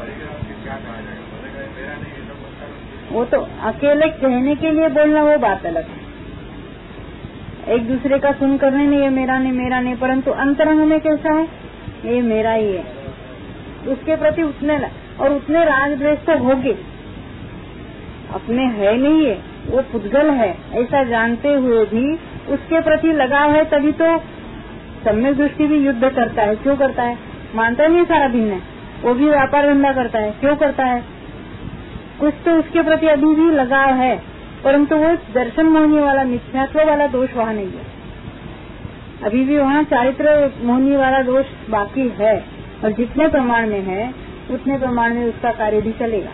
वो तो अकेले कहने के लिए बोलना वो बात अलग है, एक दूसरे का सुन करने नहीं, ये मेरा नहीं मेरा नहीं, परंतु अंतरंग में कैसा है ये मेरा ही है, उसके प्रति उतने और उतने राग द्वेष तो होगे, अपने है नहीं है वो पुद्गल है ऐसा जानते हुए भी उसके प्रति लगाव है, तभी तो सम्यक दृष्टि भी युद्ध करता है। क्यों करता है? मानता नहीं सारा भिन्न है, वो भी व्यापार धंधा करता है। क्यों करता है? कुछ तो उसके प्रति अभी भी लगाव है, परंतु वो दर्शन मोहनी वाला मिथ्यात्व वाला दोष वहाँ नहीं है, अभी भी वहाँ चारित्र मोहनी वाला दोष बाकी है, और जितने प्रमाण में है उतने प्रमाण में उसका कार्य भी चलेगा।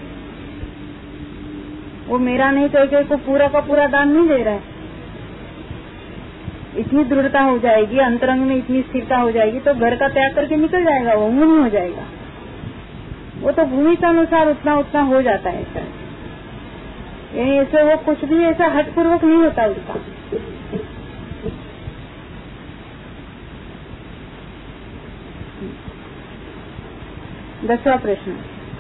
वो मेरा नहीं तो एक को पूरा का पूरा दान नहीं दे रहा है। इतनी दृढ़ता हो जाएगी, अंतरंग में इतनी स्थिरता हो जाएगी तो घर का त्याग करके निकल जाएगा, वो मुनि हो जाएगा। वो तो भूमिका अनुसार उतना उतना हो जाता है सर, यानी ऐसे वो कुछ भी ऐसा हठपूर्वक नहीं होता उसका। दसवां प्रश्न,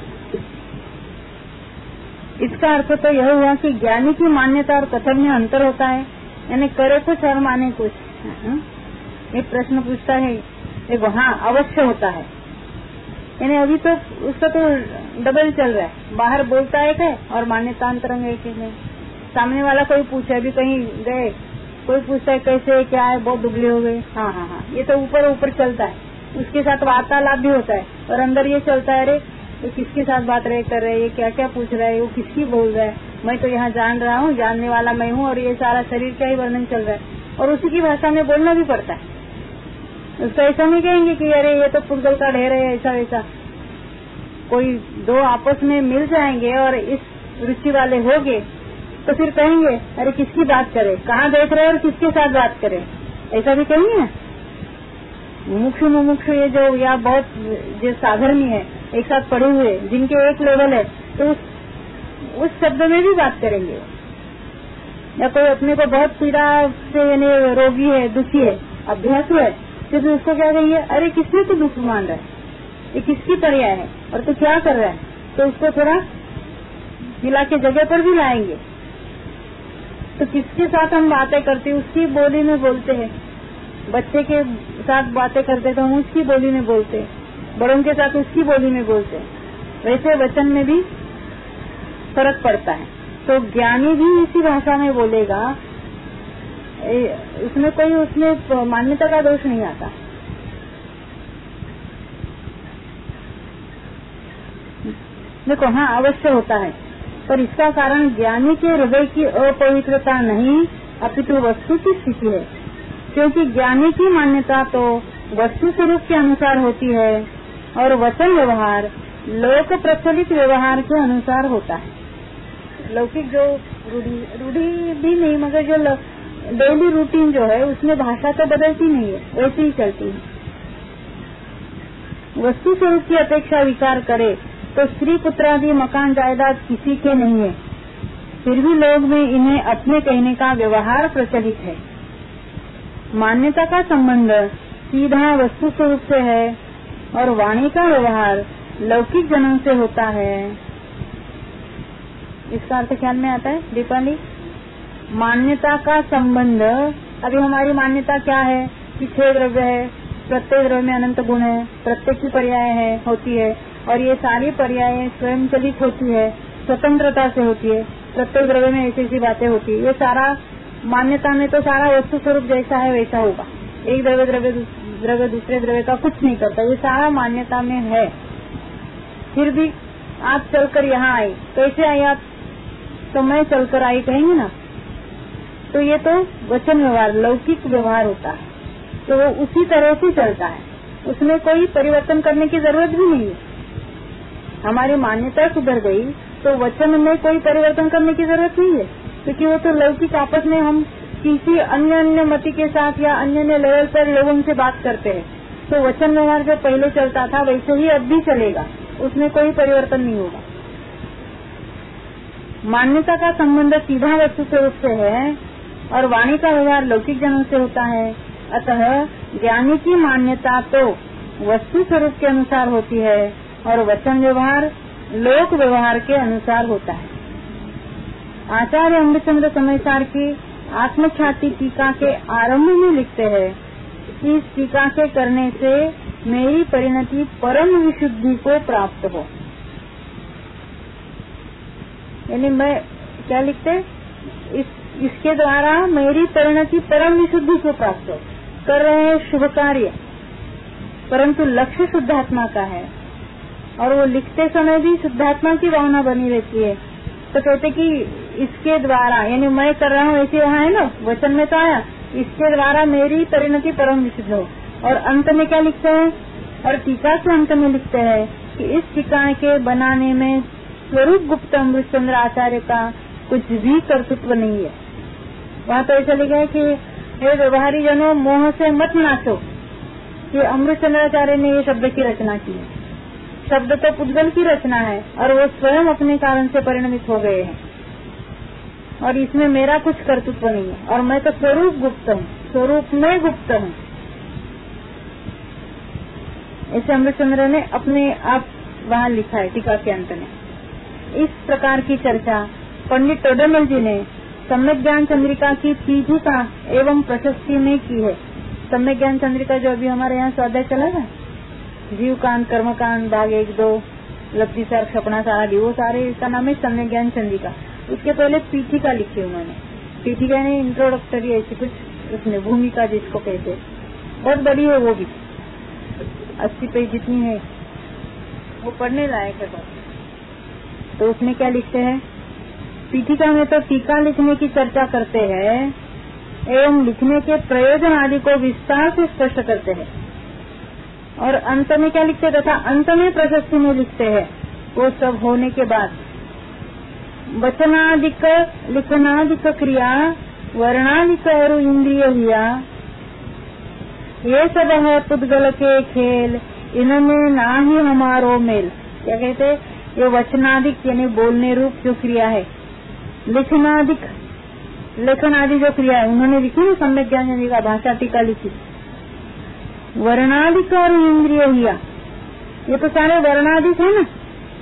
इसका अर्थ तो यह हुआ कि ज्ञानी की मान्यता और कथन में अंतर होता है, यानी करे कुछ और माने कुछ। एक प्रश्न पूछता है एक हाँ अवश्य होता है, यानी अभी तो उसका तो डबल चल रहा है, बाहर बोलता है क्या और मान्यता अंतरंग एक है। सामने वाला कोई पूछे, अभी कहीं गए कोई पूछता है कैसे क्या है, बहुत दुबले हो गए, हाँ हाँ हाँ, ये तो ऊपर ऊपर चलता है, उसके साथ वार्तालाप भी होता है, और अंदर ये चलता है अरे ये किसके साथ बात रहे कर रहे, ये क्या क्या पूछ रहा है, वो किसकी बोल रहा है, मैं तो यहाँ जान रहा हूँ, जानने वाला मैं हूँ, और ये सारा शरीर का ही वर्णन चल रहा है, और उसी की भाषा में बोलना भी पड़ता है। उसको ऐसा नहीं कहेंगे कि अरे ये तो पुद्गल का ढेर है ऐसा वैसा। कोई दो आपस में मिल जाएंगे और इस रुचि वाले होंगे तो फिर कहेंगे अरे किसकी बात करे, कहाँ देख रहे और किसके साथ बात करे, ऐसा भी कहेंगे ना। मुमुक्षु मुमुक्षु ये जो या बहुत जो साधर्मी है एक साथ पढ़े हुए जिनके एक लेवल है तो उस, उस शब्द में भी बात करेंगे। या कोई अपने को बहुत पीड़ा से यानी रोगी है, दुखी है, अभ्यास है, तो उसको क्या कहेंगे अरे किसने तो दुख मान रहा है, ये किसकी पर्याय है और तू क्या कर रहा है, तो उसको थोड़ा मिला के जगह पर भी लाएंगे। तो किसके साथ हम बातें करते उसकी बोली में बोलते हैं, बच्चे के साथ बातें करते तो हम उसकी बोली में बोलते हैं, बड़ों के साथ उसकी बोली में बोलते हैं। वैसे वचन में भी फर्क पड़ता है, तो ज्ञानी भी इसी भाषा में बोलेगा, उसमें कोई उसमें मान्यता का दोष नहीं आता। देखो हाँ अवश्य होता है, पर इसका कारण ज्ञानी के हृदय की अपवित्रता नहीं अपितु वस्तु की स्थिति है, क्योंकि ज्ञानी की मान्यता तो वस्तु स्वरूप के अनुसार होती है और वचन व्यवहार लोक प्रचलित व्यवहार के अनुसार होता है। लौकिक जो रूढ़ी रूढ़ी भी नहीं मगर जो डेली रूटीन जो है उसमें भाषा तो बदलती नहीं है, वैसे ही चलती है। वस्तु स्वरूप की अपेक्षा विचार करे तो स्त्री पुत्रादि मकान जायदाद किसी के नहीं है, फिर भी लोग में इन्हें अपने कहने का व्यवहार प्रचलित है। मान्यता का संबंध सीधा वस्तु स्वरूप से है और वाणी का व्यवहार लौकिक जनों से होता है। इसका अर्थ ख्याल में आता है दीपाली? मान्यता का संबंध, अभी हमारी मान्यता क्या है कि छह द्रव्य है, प्रत्येक द्रव्य में अनंत गुण है, प्रत्येक की पर्याय है होती है और ये सारी पर्याय स्वयं चलित होती है, स्वतंत्रता से होती है, प्रत्येक द्रव्य में ऐसी ऐसी बातें होती है। ये सारा मान्यता में तो सारा वस्तु स्वरूप जैसा है वैसा होगा, एक द्रव्य द्रव्य द्रव्य दूसरे द्रव्य का कुछ नहीं करता, ये सारा मान्यता में है। फिर भी आप चलकर यहाँ आई, कैसे आई आप? तो मैं चलकर आई कहेंगे ना, तो ये तो वचन व्यवहार लौकिक व्यवहार होता है, तो वो उसी तरह से चलता है, उसमें कोई परिवर्तन करने की जरूरत भी नहीं है। हमारी मान्यता सुधर गई तो वचन में कोई परिवर्तन करने की जरूरत नहीं है, क्योंकि वो तो लौकिक आपस में हम किसी अन्य अन्य मति के साथ या अन्य अन्य लेवल पर लोगों से बात करते हैं, तो वचन व्यवहार जो पहले चलता था वैसे ही अब भी चलेगा, उसमें कोई परिवर्तन नहीं होगा। मान्यता का संबंध सीधा वस्तु स्वरूप से है और वाणी का व्यवहार लौकिक जनों से होता है, अतः ज्ञानी की मान्यता तो वस्तु स्वरूप के अनुसार होती है और वचन व्यवहार लोक व्यवहार के अनुसार होता है। आचार्य अमृतचंद्र समयसार की आत्मख्याति टीका के आरंभ में लिखते हैं, इस टीका के करने से मेरी परिणति परम विशुद्धि को प्राप्त हो। यानी मैं क्या लिखते, इस, इसके द्वारा मेरी परिणति परम विशुद्धि को प्राप्त हो। कर रहे हैं शुभ कार्य, परंतु लक्ष्य शुद्धात्मा का है और वो लिखते समय भी शुद्धात्मा की भावना बनी रहती है। तो कहते कि इसके द्वारा, यानी मैं कर रहा हूँ ऐसे वहाँ है ना, वचन में तो आया, इसके द्वारा मेरी परिणति परम विशुद्ध हो। और अंत में क्या लिखते हैं, और टीका के अंत में लिखते हैं कि इस टीका के बनाने में स्वरूप गुप्त अमृतचंद्र आचार्य का कुछ भी कर्तृत्व नहीं है। वहाँ तो ऐसा लिखा है कि हे व्यवहारी जनों, मोह से मत नाचो कि अमृतचंद्राचार्य ने ये शब्द की रचना की है। शब्द तो पुद्गल की रचना है और वो स्वयं अपने कारण से परिणमित हो गए हैं और इसमें मेरा कुछ कर्तृत्व नहीं है और मैं तो स्वरूप गुप्त हूँ, स्वरूप में गुप्त हूँ। ऐसे अमृतचंद्र ने अपने आप वहाँ लिखा है टीका के अंत में। इस प्रकार की चर्चा पंडित टोडरमल जी ने सम्यक ज्ञान चंद्रिका की पीठिका एवं प्रशस्ति में की है। सम्यक ज्ञान चंद्रिका जो अभी हमारे यहाँ स्वाध्याय चला था, जीव कांड कर्म कांड भाग एक दो लब्धि सार क्षपणा सारा वो सारे, इसका नाम है सम्यक ज्ञान चंद्रिका। उसके पहले पीठिका लिखी उन्होंने, पीठिका ने इंट्रोडक्टरी ऐसी कुछ उसने भूमिका जिसको कहते, बहुत बड़ी है वो भी, अस्सी पेज जितनी है, वो पढ़ने लायक है। तो उसमें क्या लिखते हैं, पीठिका में तो टीका लिखने की चर्चा करते हैं एवं लिखने के प्रयोजन आदि को विस्तार से स्पष्ट करते हैं और अंत में क्या लिखते तथा अंत में प्रशस्ति में लिखते हैं। वो सब होने के बाद वचनादिक लिखनादिक क्रिया वर्णादिक और इंद्रिय हुआ, ये सब है पुद्गल के खेल, इनमें ना ही हमारो मेल। क्या कहते, ये वचनादिक यानी बोलने रूप जो क्रिया है, लिखनादिक लेखन आदि जो क्रिया है उन्होंने लिखी ना, सम्यक ज्ञान जी का भाषा टीका लिखी। वर्णादिक और इंद्रिय हुआ, ये तो सारे वर्णादिक है ना,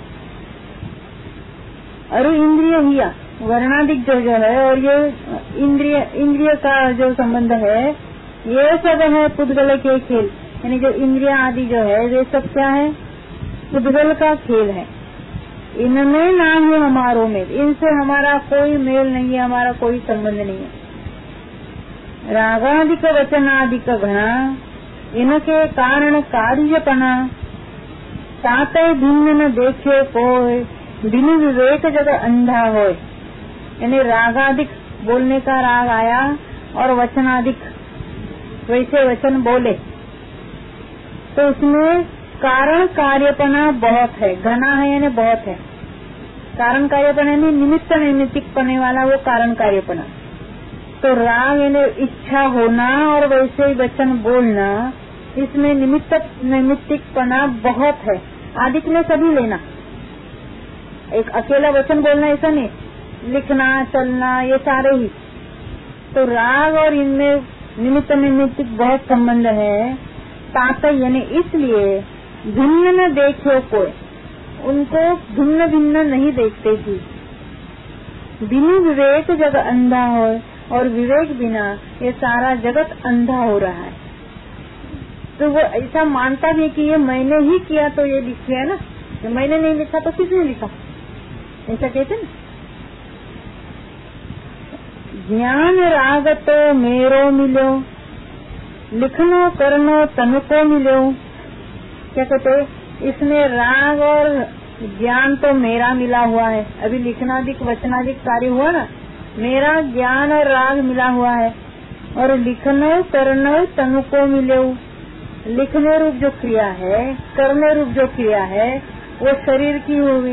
और इंद्रिय हुआ वर्णादिक जो जो है और ये इंद्रिय इंद्रिय का जो संबंध है, ये सब है पुद्गल के खेल, यानी जो इंद्रिया आदि जो है वे सब क्या है, पुद्गल का खेल है। इनमें ना ही हमारो मेल, इनसे हमारा कोई मेल नहीं है, हमारा कोई संबंध नहीं है। रागादिक वचनादिक घना, इनके कारण कार्यपना, ताते भिन्न न देखे कोय, बिनु विवेक जग अंधा होय। यानी रागाधिक बोलने का राग आया और वचनाधिक वैसे वचन बोले तो उसमें कारण कार्यपना बहुत है, घना है यानी बहुत है। कारण कार्यपना यानी निमित्त नैमित्तिक पने वाला वो कारण कार्यपना। तो राग यानी इच्छा होना और वैसे ही वचन बोलना, इसमें निमित्त नैमित्तिक पना बहुत है। अधिक में सभी लेना, एक अकेला वचन बोलना ऐसा नहीं, लिखना चलना ये सारे ही। तो राग और इनमें निमित्त नैमित्तिक बहुत संबंध है। ताते यानी इसलिए भिन्न न देखे कोई, उनको भिन्न भिन्न नहीं देखते थी। बिनु विवेक जग अंधा हो, और विवेक बिना ये सारा जगत अंधा हो रहा है। तो वो ऐसा मानता भी कि ये मैंने ही किया तो ये लिख गया ना, तो मैंने नहीं लिखा तो किसने लिखा, ऐसा कहते ना। ज्ञान राग तो मेरो मिलो, लिखनो करनो तनको मिलो। क्या कहते, इसमें राग और ज्ञान तो मेरा मिला हुआ है। अभी लिखनाधिक वचनाधिक कार्य हुआ ना, मेरा ज्ञान और राग मिला हुआ है। और लिखनो करनो तनको मिलो, लिखने रूप जो क्रिया है, करने रूप जो क्रिया है, वो शरीर की होगी।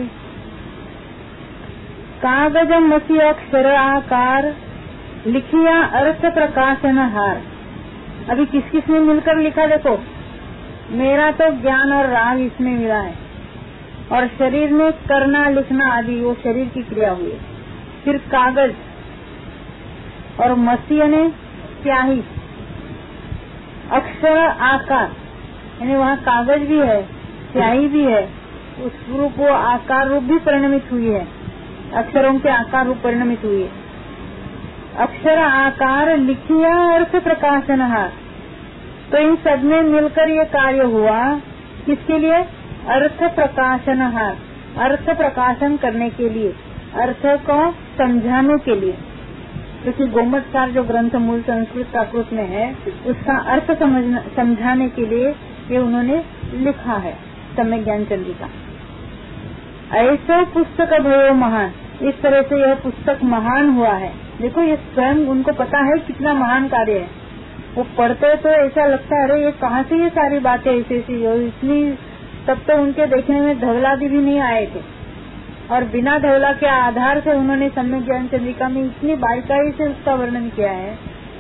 कागजम मसी अक्षर आकार, लिखिया अर्थ प्रकाशन हार। अभी किस किस ने मिलकर लिखा देखो, मेरा तो ज्ञान और राग इसमें मिला है, और शरीर में करना लिखना आदि वो शरीर की क्रिया हुई। फिर कागज और मसी यानी स्याही, अक्षर आकार यानी वहाँ कागज भी है स्याही भी है, उस रूप वो आकार रूप भी परिणमित हुई है, अक्षरों के आकार रूप परिणमित हुई है। अक्षर आकार लिखिया अर्थ प्रकाशन हार। तो इन सब में मिलकर ये कार्य हुआ, किसके लिए, अर्थ प्रकाशन हार, अर्थ प्रकाशन करने के लिए, अर्थ को समझाने के लिए। क्योंकि गोमत सार जो ग्रंथ मूल संस्कृत प्राकृत में है, उसका अर्थ समझना समझाने के लिए ये उन्होंने लिखा है सम्यक ज्ञान चंद्रिका। ऐसा पुस्तक भयो महान, इस तरह से यह पुस्तक महान हुआ है। देखो ये स्वयं उनको पता है कितना महान कार्य है। वो पढ़ते तो ऐसा लगता है अरे ये कहाँ से ये सारी बातें ऐसी ऐसी हो, इसलिए तब तो उनके देखने में धवलादि भी नहीं आए थे, और बिना धवला के आधार से उन्होंने सम्यक ज्ञान चंद्रिका में इतनी बारीकाई से उसका वर्णन किया है।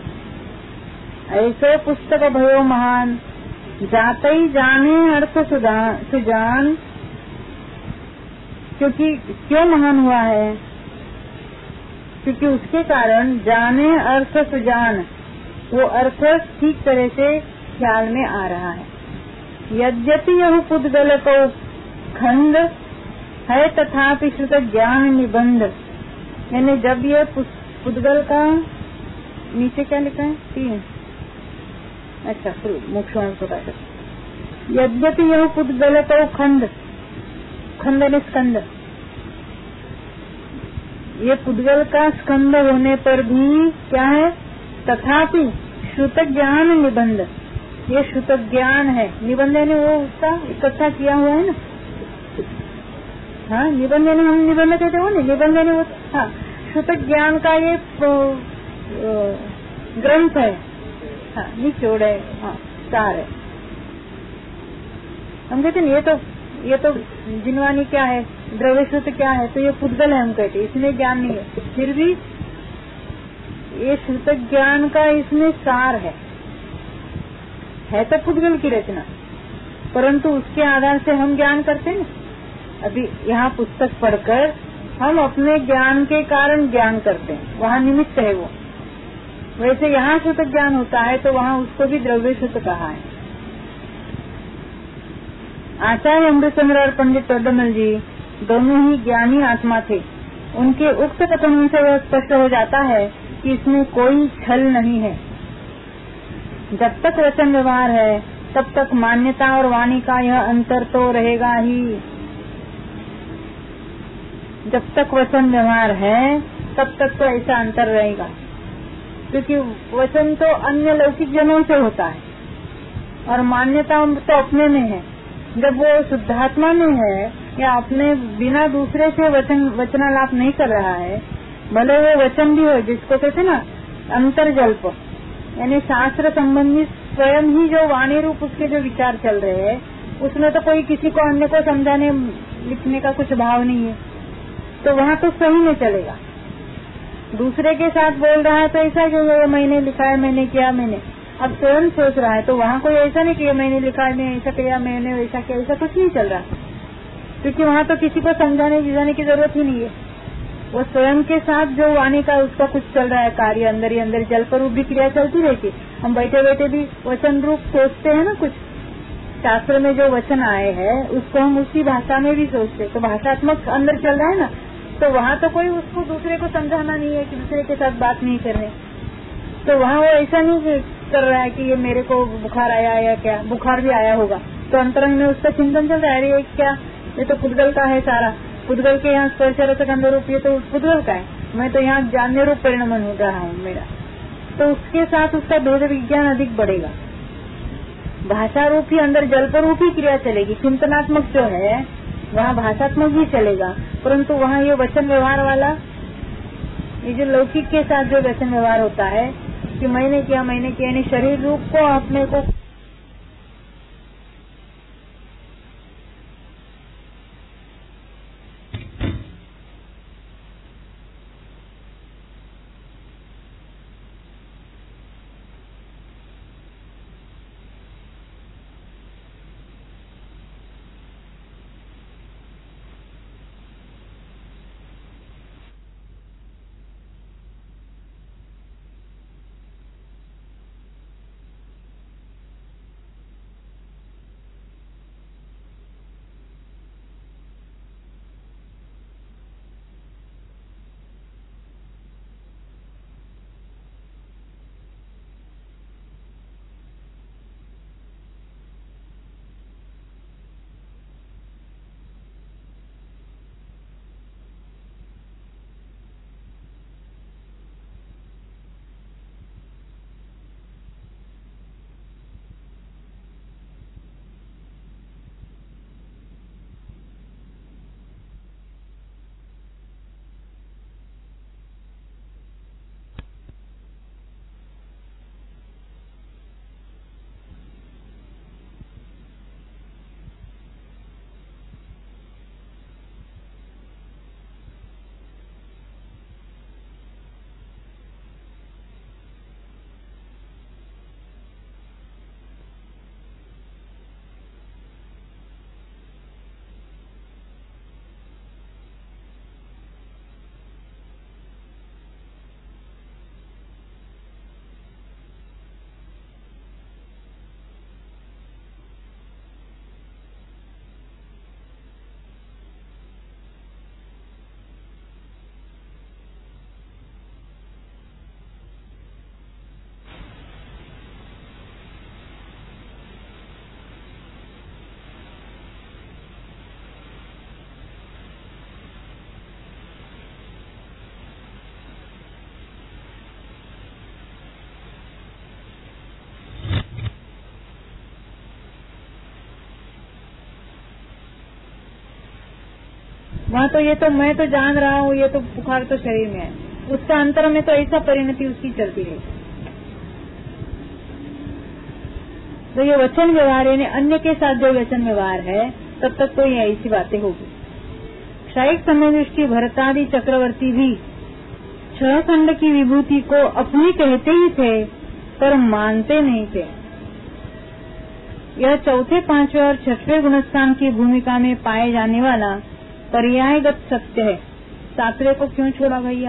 ऐसे पुस्तक भयो महान, जाते ही जाने अर्थ सुजान। क्योंकि क्यों महान हुआ है, क्योंकि उसके कारण जाने अर्थ सुजान, वो अर्थ ठीक तरह से ख्याल में आ रहा है। यद्यपि यह पुद्गल को खंड है तथापि श्रुत ज्ञान निबंध। यानी जब ये पुद्गल का नीचे क्या लिखा है, तीन, अच्छा मोक्ष प्रकाश। यद्यपि यह पुद्गल को खंड, खंड ने स्कंद, ये पुद्गल का स्कंद होने पर भी क्या है, तथापि श्रुत ज्ञान निबंध, ये श्रुत ज्ञान है। निबंध ने वो उसका इकट्ठा किया हुआ है ना, हाँ निबंध ने हम निबंध कहते हो ना, निबंध ने वो हाँ श्रुत ज्ञान का ये ग्रंथ है, हाँ निचोड़ है, हाँ सार है। हम कहते हैं ये तो ये तो जिनवानी क्या है, द्रव्य श्रुत क्या है, तो ये पुद्गल है हम कहते, इसमें ज्ञान नहीं है। फिर भी ये श्रुत ज्ञान का इसमें सार है, है तो पुद्गल की रचना, परंतु उसके आधार से हम ज्ञान करते हैं। अभी यहाँ पुस्तक पढ़कर हम अपने ज्ञान के कारण ज्ञान करते हैं, वहाँ निमित्त है वो। वैसे यहाँ श्रुत ज्ञान होता है तो वहाँ उसको भी द्रव्य श्रुत कहा है। आचार्य अमृतचंद्र और पंडित टोडरमल जी दोनों ही ज्ञानी आत्मा थे। उनके उक्त कथनों से वह स्पष्ट हो जाता है कि इसमें कोई छल नहीं है। जब तक वचन व्यवहार है तब तक मान्यता और वाणी का यह अंतर तो रहेगा ही। जब तक वचन व्यवहार है तब तक तो ऐसा अंतर रहेगा, क्योंकि वचन तो अन्य लौकिक जनों से होता है और मान्यता तो अपने में है। जब वो शुद्धात्मा में है या अपने बिना दूसरे से वचन वचनालाप नहीं कर रहा है, भले वो वचन भी हो, जिसको कहते ना अंतर्जल्प, यानी शास्त्र संबंधी स्वयं ही जो वाणी रूप उसके जो विचार चल रहे हैं, उसमें तो कोई किसी को अन्य को समझाने लिखने का कुछ भाव नहीं है, तो वहाँ तो सही में चलेगा। दूसरे के साथ बोल रहा है तो ऐसा क्यों है, मैंने लिखा है, मैंने किया, मैंने, अब स्वयं सोच रहा है तो वहाँ कोई ऐसा नहीं किया मैंने लिखा है, मैं ऐसा किया, मैंने वैसा किया, ऐसा कुछ नहीं चल रहा, क्योंकि वहाँ तो किसी को समझाने जिजाने की जरूरत ही नहीं है। वो स्वयं के साथ जो वाणी का उसका कुछ चल रहा है कार्य, अंदर ही अंदर जल पर रूप भी क्रिया चलती रहती। हम बैठे बैठे भी वचन रूप सोचते हैं ना, कुछ शास्त्र में जो वचन आए हैं उसको हम उसी भाषा में भी सोचते, तो भाषात्मक अंदर चल रहा है ना, तो वहाँ तो कोई उसको दूसरे को समझाना नहीं है कि दूसरे के साथ बात नहीं करने, तो वहाँ वो ऐसा नहीं कर रहा है कि ये मेरे को बुखार आया या क्या, बुखार भी आया होगा तो अंतरंग में उसका चिंतन चल रहा है, अरे क्या ये तो पुद्गल का है सारा, पुद्गल के यहाँ स्पर्श रस गंध रूप, ये तो पुद्गल का है, मैं तो यहाँ जानने रूप परिणमन हो रहा हूँ मेरा, तो उसके साथ उसका भेद विज्ञान अधिक बढ़ेगा। भाषा रूप ही अंदर जल पर रूप ही क्रिया चलेगी, चिंतनात्मक जो है वहाँ भाषात्मक भी चलेगा, परंतु वहाँ ये वचन व्यवहार वाला, ये जो लौकिक के साथ जो वचन व्यवहार होता है कि मैंने किया मैंने किया, यानी शरीर रूप को अपने को वहाँ तो ये तो मैं तो जान रहा हूँ, ये तो बुखार तो शरीर में है, उसका अंतर में तो ऐसा परिणति उसकी चलती है। तो ये वचन व्यवहार यानी अन्य के साथ जो वचन व्यवहार है, तब तक तो ये ऐसी बातें होगी। क्षयिक समय दृष्टि भरतादि चक्रवर्ती भी छह खंड की विभूति को अपनी कहते ही थे पर मानते नहीं थे। यह चौथे, पांचवें और छठवें गुणस्थान की भूमिका में पाए जाने वाला पर्यायगत सत्य है। सातवें को क्यों छोड़ा भैया?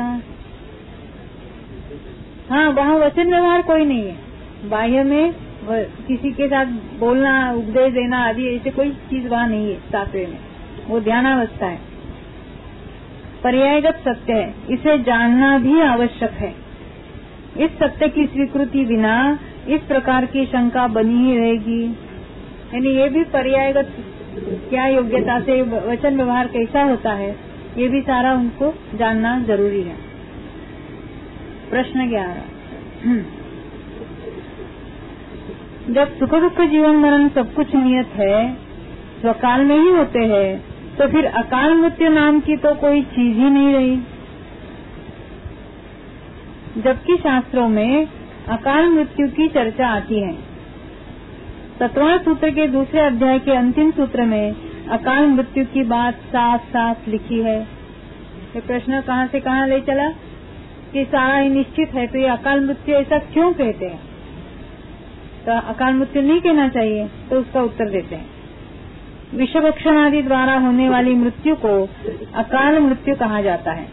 हाँ, वहाँ वचन व्यवहार कोई नहीं है, बाह्य में किसी के साथ बोलना, उपदेश देना आदि ऐसे कोई चीज वहाँ नहीं है। सातवें में वो ध्यानावस्था है, पर्यायगत सत्य है, इसे जानना भी आवश्यक है। इस सत्य की स्वीकृति बिना इस प्रकार की शंका बनी ही रहेगी। यानी ये भी पर्यायगत क्या योग्यता से वचन व्यवहार कैसा होता है, ये भी सारा उनको जानना जरूरी है। प्रश्न ग्यारह, जब सुख दुख जीवन मरण सब कुछ नियत है, स्वकाल में ही होते हैं, तो फिर अकाल मृत्यु नाम की तो कोई चीज ही नहीं रही। जबकि शास्त्रों में अकाल मृत्यु की चर्चा आती है। सतवां सूत्र के दूसरे अध्याय के अंतिम सूत्र में अकाल मृत्यु की बात साफ साफ लिखी है। ये प्रश्न कहाँ से कहाँ ले चला कि सारा ही निश्चित है, तो ये अकाल मृत्यु ऐसा क्यों कहते हैं? तो अकाल मृत्यु नहीं कहना चाहिए, तो उसका उत्तर देते हैं। विषभक्षण आदि द्वारा होने वाली मृत्यु को अकाल मृत्यु कहा जाता है।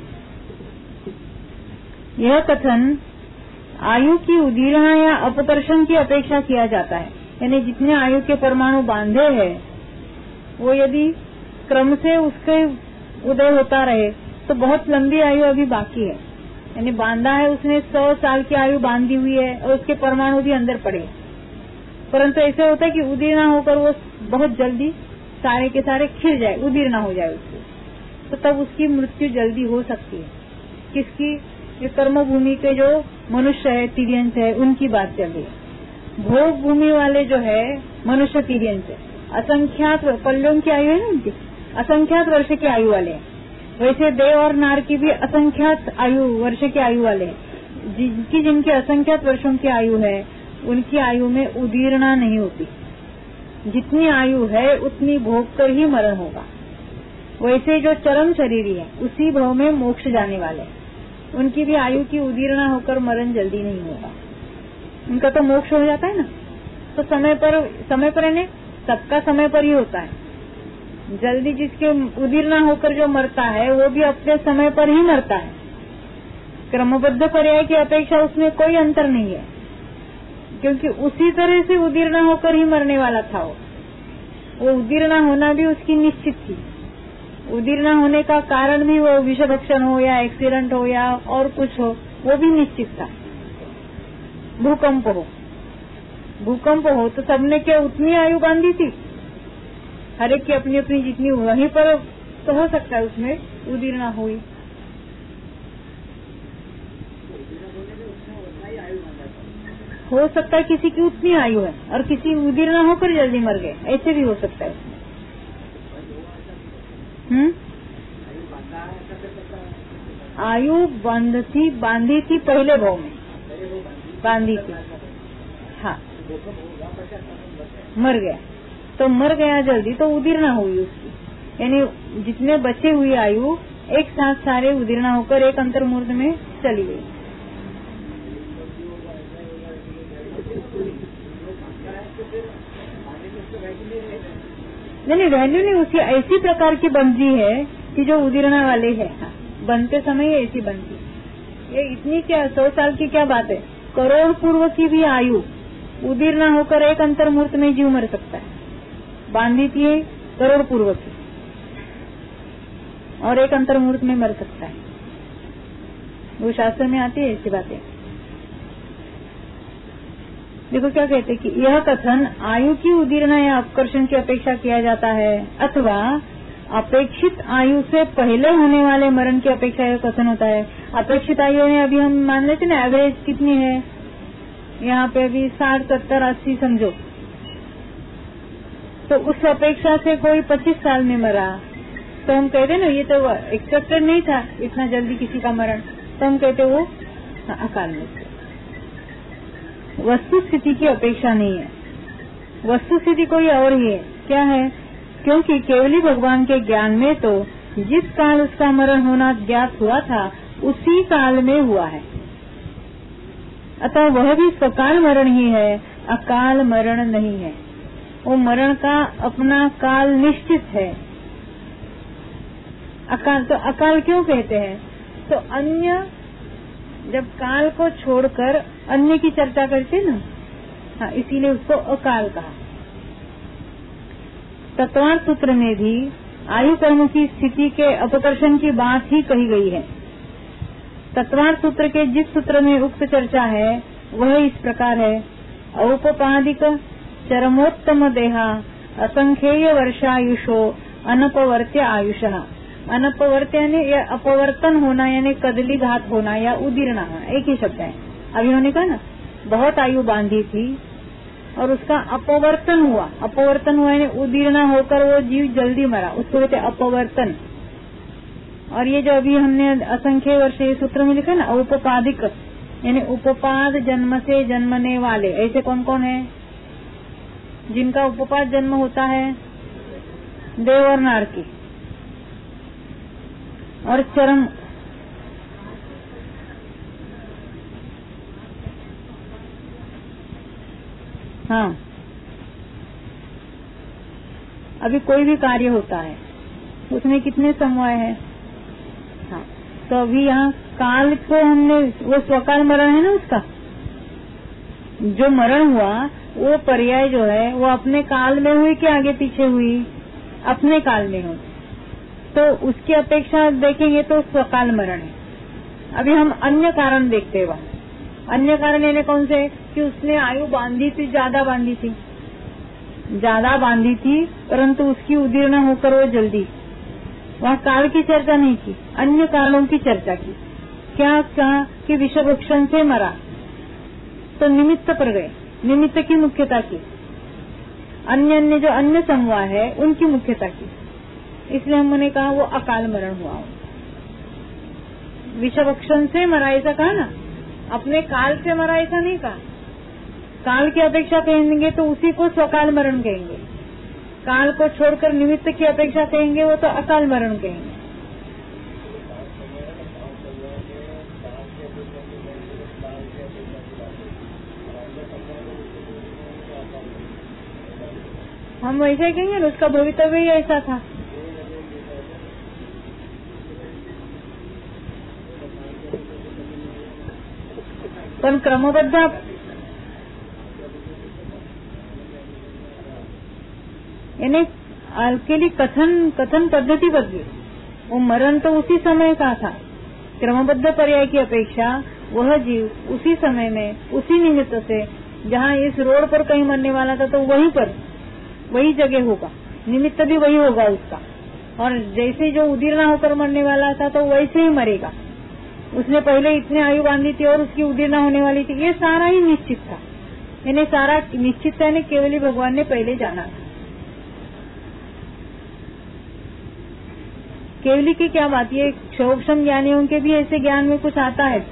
यह कथन आयु की उदीर्णा या अपकर्षण की अपेक्षा किया जाता है। यानी जितने आयु के परमाणु बांधे हैं, वो यदि क्रम से उसके उदय होता रहे तो बहुत लंबी आयु अभी बाकी है। यानी बांधा है उसने, सौ साल की आयु बांधी हुई है और उसके परमाणु भी अंदर पड़े, परंतु ऐसे होता है कि उदीर्णा होकर वो बहुत जल्दी सारे के सारे खिल जाए, उदीर्णा हो जाए उसकी, तो तब उसकी मृत्यु जल्दी हो सकती है। किसकी? ये कर्म भूमि के जो मनुष्य है, तिर्यंश है, उनकी बात चल रही है। भोग भूमि वाले जो है मनुष्य तिर्यंश है, असंख्यात पल्यों की आयु है ना उनकी, असंख्यात वर्ष की आयु वाले हैं। वैसे देव और नार की भी असंख्यात आयु वर्ष की आयु वाले हैं। जिनकी जिनकी असंख्यात वर्षों की आयु है, उनकी आयु में उदीर्णा नहीं होती। जितनी आयु है उतनी भोग कर ही मरण होगा। वैसे जो चरम शरीरी है, उसी भव में मोक्ष जाने वाले, उनकी भी आयु की उदीर्णा होकर मरण जल्दी नहीं होगा। उनका तो मोक्ष हो जाता है ना, तो समय पर समय पर नहीं, सबका समय पर ही होता है। जल्दी जिसके उदीर्णा होकर जो मरता है, वो भी अपने समय पर ही मरता है। क्रमबद्ध पर्याय की अपेक्षा उसमें कोई अंतर नहीं है, क्योंकि उसी तरह से उदीर्णा होकर ही मरने वाला था। वो वो उदीर्णा होना भी उसकी निश्चित थी। उदीर्णा होने का कारण भी वो विषभक्षण हो या एक्सीडेंट हो या और कुछ हो, वो भी निश्चित था। भूकंप हो भूकंप हो तो सबने क्या उतनी आयु बांधी थी? हर एक की अपनी अपनी जितनी, वहीं पर तो हो सकता है उसमें उदीर्णा हुई। हो सकता है किसी की उतनी आयु है और किसी उदीर्णा होकर जल्दी मर गए, ऐसे भी हो सकता है। हम्म आयु बंध थी बांधी थी पहले भाव में बांधी थी, हाँ, मर गया तो मर गया जल्दी, तो उदीर्णा हुई उसकी। यानी जितने बचे हुई आयु एक साथ सारे उदीर्णा होकर एक अंतर्मूर्त में चली गई। नहीं नहीं वैल्यू नहीं, उसकी ऐसी प्रकार की बंधी है कि जो उदीर्णा वाले है, बनते समय ऐसी बनती। ये इतनी क्या सौ साल की क्या बात है, करोड़ पूर्व की भी आयु उदीर्णा होकर एक अंतर्मूर्त में जीव मर सकता है। बांधी थी करोड़ पूर्व की और एक अंतर्मूर्त में मर सकता है। वो शास्त्र में आती है ऐसी बातें। देखो क्या कहते हैं कि यह कथन आयु की उदीर्णा या अपकर्षण की अपेक्षा किया जाता है, अथवा अपेक्षित आयु से पहले होने वाले मरण की अपेक्षा यह कथन होता है। अपेक्षित आयु में अभी हम मान लेते ना एवरेज कितनी है, यहाँ पे अभी साठ सत्तर अस्सी समझो, तो उस अपेक्षा से कोई पच्चीस साल में मरा तो हम कहते ना ये तो एक्सपेक्टेड नहीं था इतना जल्दी किसी का मरण, तो हम कहते वो अकाल मृत्यु। वस्तु स्थिति की अपेक्षा नहीं है, वस्तु स्थिति कोई और ही है। क्या है? क्योंकि केवली भगवान के ज्ञान में तो जिस काल उसका मरण होना ज्ञात हुआ था उसी काल में हुआ है, अतः वह भी स्वकाल मरण ही है, अकाल मरण नहीं है। वो मरण का अपना काल निश्चित है। अकाल तो अकाल क्यों कहते हैं? तो अन्य जब काल को छोड़कर अन्य की चर्चा करते ना, हाँ, इसीलिए उसको अकाल कहा। तत्वार्थ सूत्र में भी आयु कर्म की स्थिति के अपकर्षण की बात ही कही गई है। तत्वार्थ सूत्र के जिस सूत्र में उक्त चर्चा है वह इस प्रकार है, औपपादिक चरमोत्तम देहा असंख्येय वर्षायुषो अनपवर्त्य आयुषः। अनपवर्त्य यानी या अपवर्तन होना यानी कदली घात होना या उदीर्णा होना, एक ही शब्द है। अभी उन्होंने कहा ना बहुत आयु बांधी थी और उसका अपवर्तन हुआ। अपवर्तन हुआ यानी उदीर्ण होकर वो जीव जल्दी मरा, उसको कहते अपवर्तन। और ये जो अभी हमने असंख्य वर्ष ये सूत्र में लिखा ना, औपपादिक यानी उपपाद जन्म से जन्मने वाले, ऐसे कौन कौन है जिनका उपपाद जन्म होता है? देव और नारकी और चरम हाँ, अभी कोई भी कार्य होता है उसमें कितने समवाय है? हाँ, तो अभी यहाँ काल को हमने, वो स्वकाल मरण है ना, उसका जो मरण हुआ वो पर्याय जो है वो अपने काल में हुई कि आगे पीछे हुई? अपने काल में हुई, तो उसकी अपेक्षा देखेंगे तो स्वकाल मरण है। अभी हम अन्य कारण देखते हैं वहाँ। अन्य कारण यानी कौन से? कि उसने आयु बांधी थी, ज्यादा बांधी थी, ज्यादा बांधी थी, परंतु उसकी उदीर्ण होकर वो जल्दी। वहाँ काल की चर्चा नहीं की, अन्य कारणों की चर्चा की। क्या कहा कि विषभक्षण से मरा, तो निमित्त पर गए, निमित्त की मुख्यता की, अन्य अन्य जो अन्य समवाय है उनकी मुख्यता की, इसलिए हमने कहा वो अकाल मरण हुआ। विषभक्षण से मरा ऐसा कहा ना, अपने काल से मरा ऐसा नहीं कहा। काल की अपेक्षा कहेंगे तो उसी को स्वकाल मरण कहेंगे, काल को छोड़कर निमित्त की अपेक्षा कहेंगे वो तो अकाल मरण कहेंगे। हम वैसे कहेंगे ना, उसका भवितव्य ही ऐसा था। पण क्रमबद्ध यानी अकेली कथन कथन पद्धति बदली, वो मरण तो उसी समय का था। क्रमबद्ध पर्याय की अपेक्षा वह जीव उसी समय में उसी निमित्त से, जहाँ इस रोड पर कहीं मरने वाला था तो वहीं पर वही जगह होगा, निमित्त भी वही होगा उसका, और जैसे जो उदीर्ण होकर मरने वाला था तो वैसे ही मरेगा। उसने पहले इतने आयु बांधी थी और उसकी उदीर्ण होने वाली थी, ये सारा ही निश्चित था। यानी सारा निश्चित था, केवल भगवान ने पहले जाना था। केवली की क्या बात, ये क्षोभक्षम ज्ञानियों के भी ऐसे ज्ञान में कुछ आता है।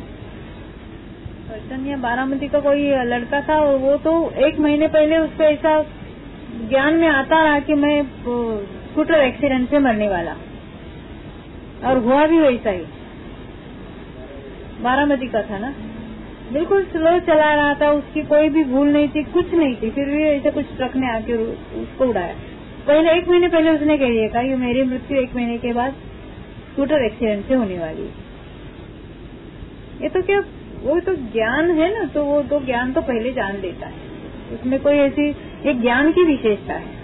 या बारामती का कोई लड़का था, वो तो एक महीने पहले उसको ऐसा ज्ञान में आता रहा कि मैं स्कूटर एक्सीडेंट से मरने वाला, और हुआ भी वैसा ही। बारामती का था ना, बिल्कुल स्लो चला रहा था, उसकी कोई भी भूल नहीं थी, कुछ नहीं थी, फिर भी ऐसे कुछ ट्रक ने आके उसको उड़ाया। पहले एक महीने पहले उसने कह दिया था ये मेरी मृत्यु एक महीने के बाद स्कूटर एक्सीडेंट से होने वाली है। ये तो क्या, वो तो ज्ञान है ना, तो वो तो ज्ञान तो पहले जान देता है, उसमें कोई ऐसी एक ज्ञान की विशेषता है।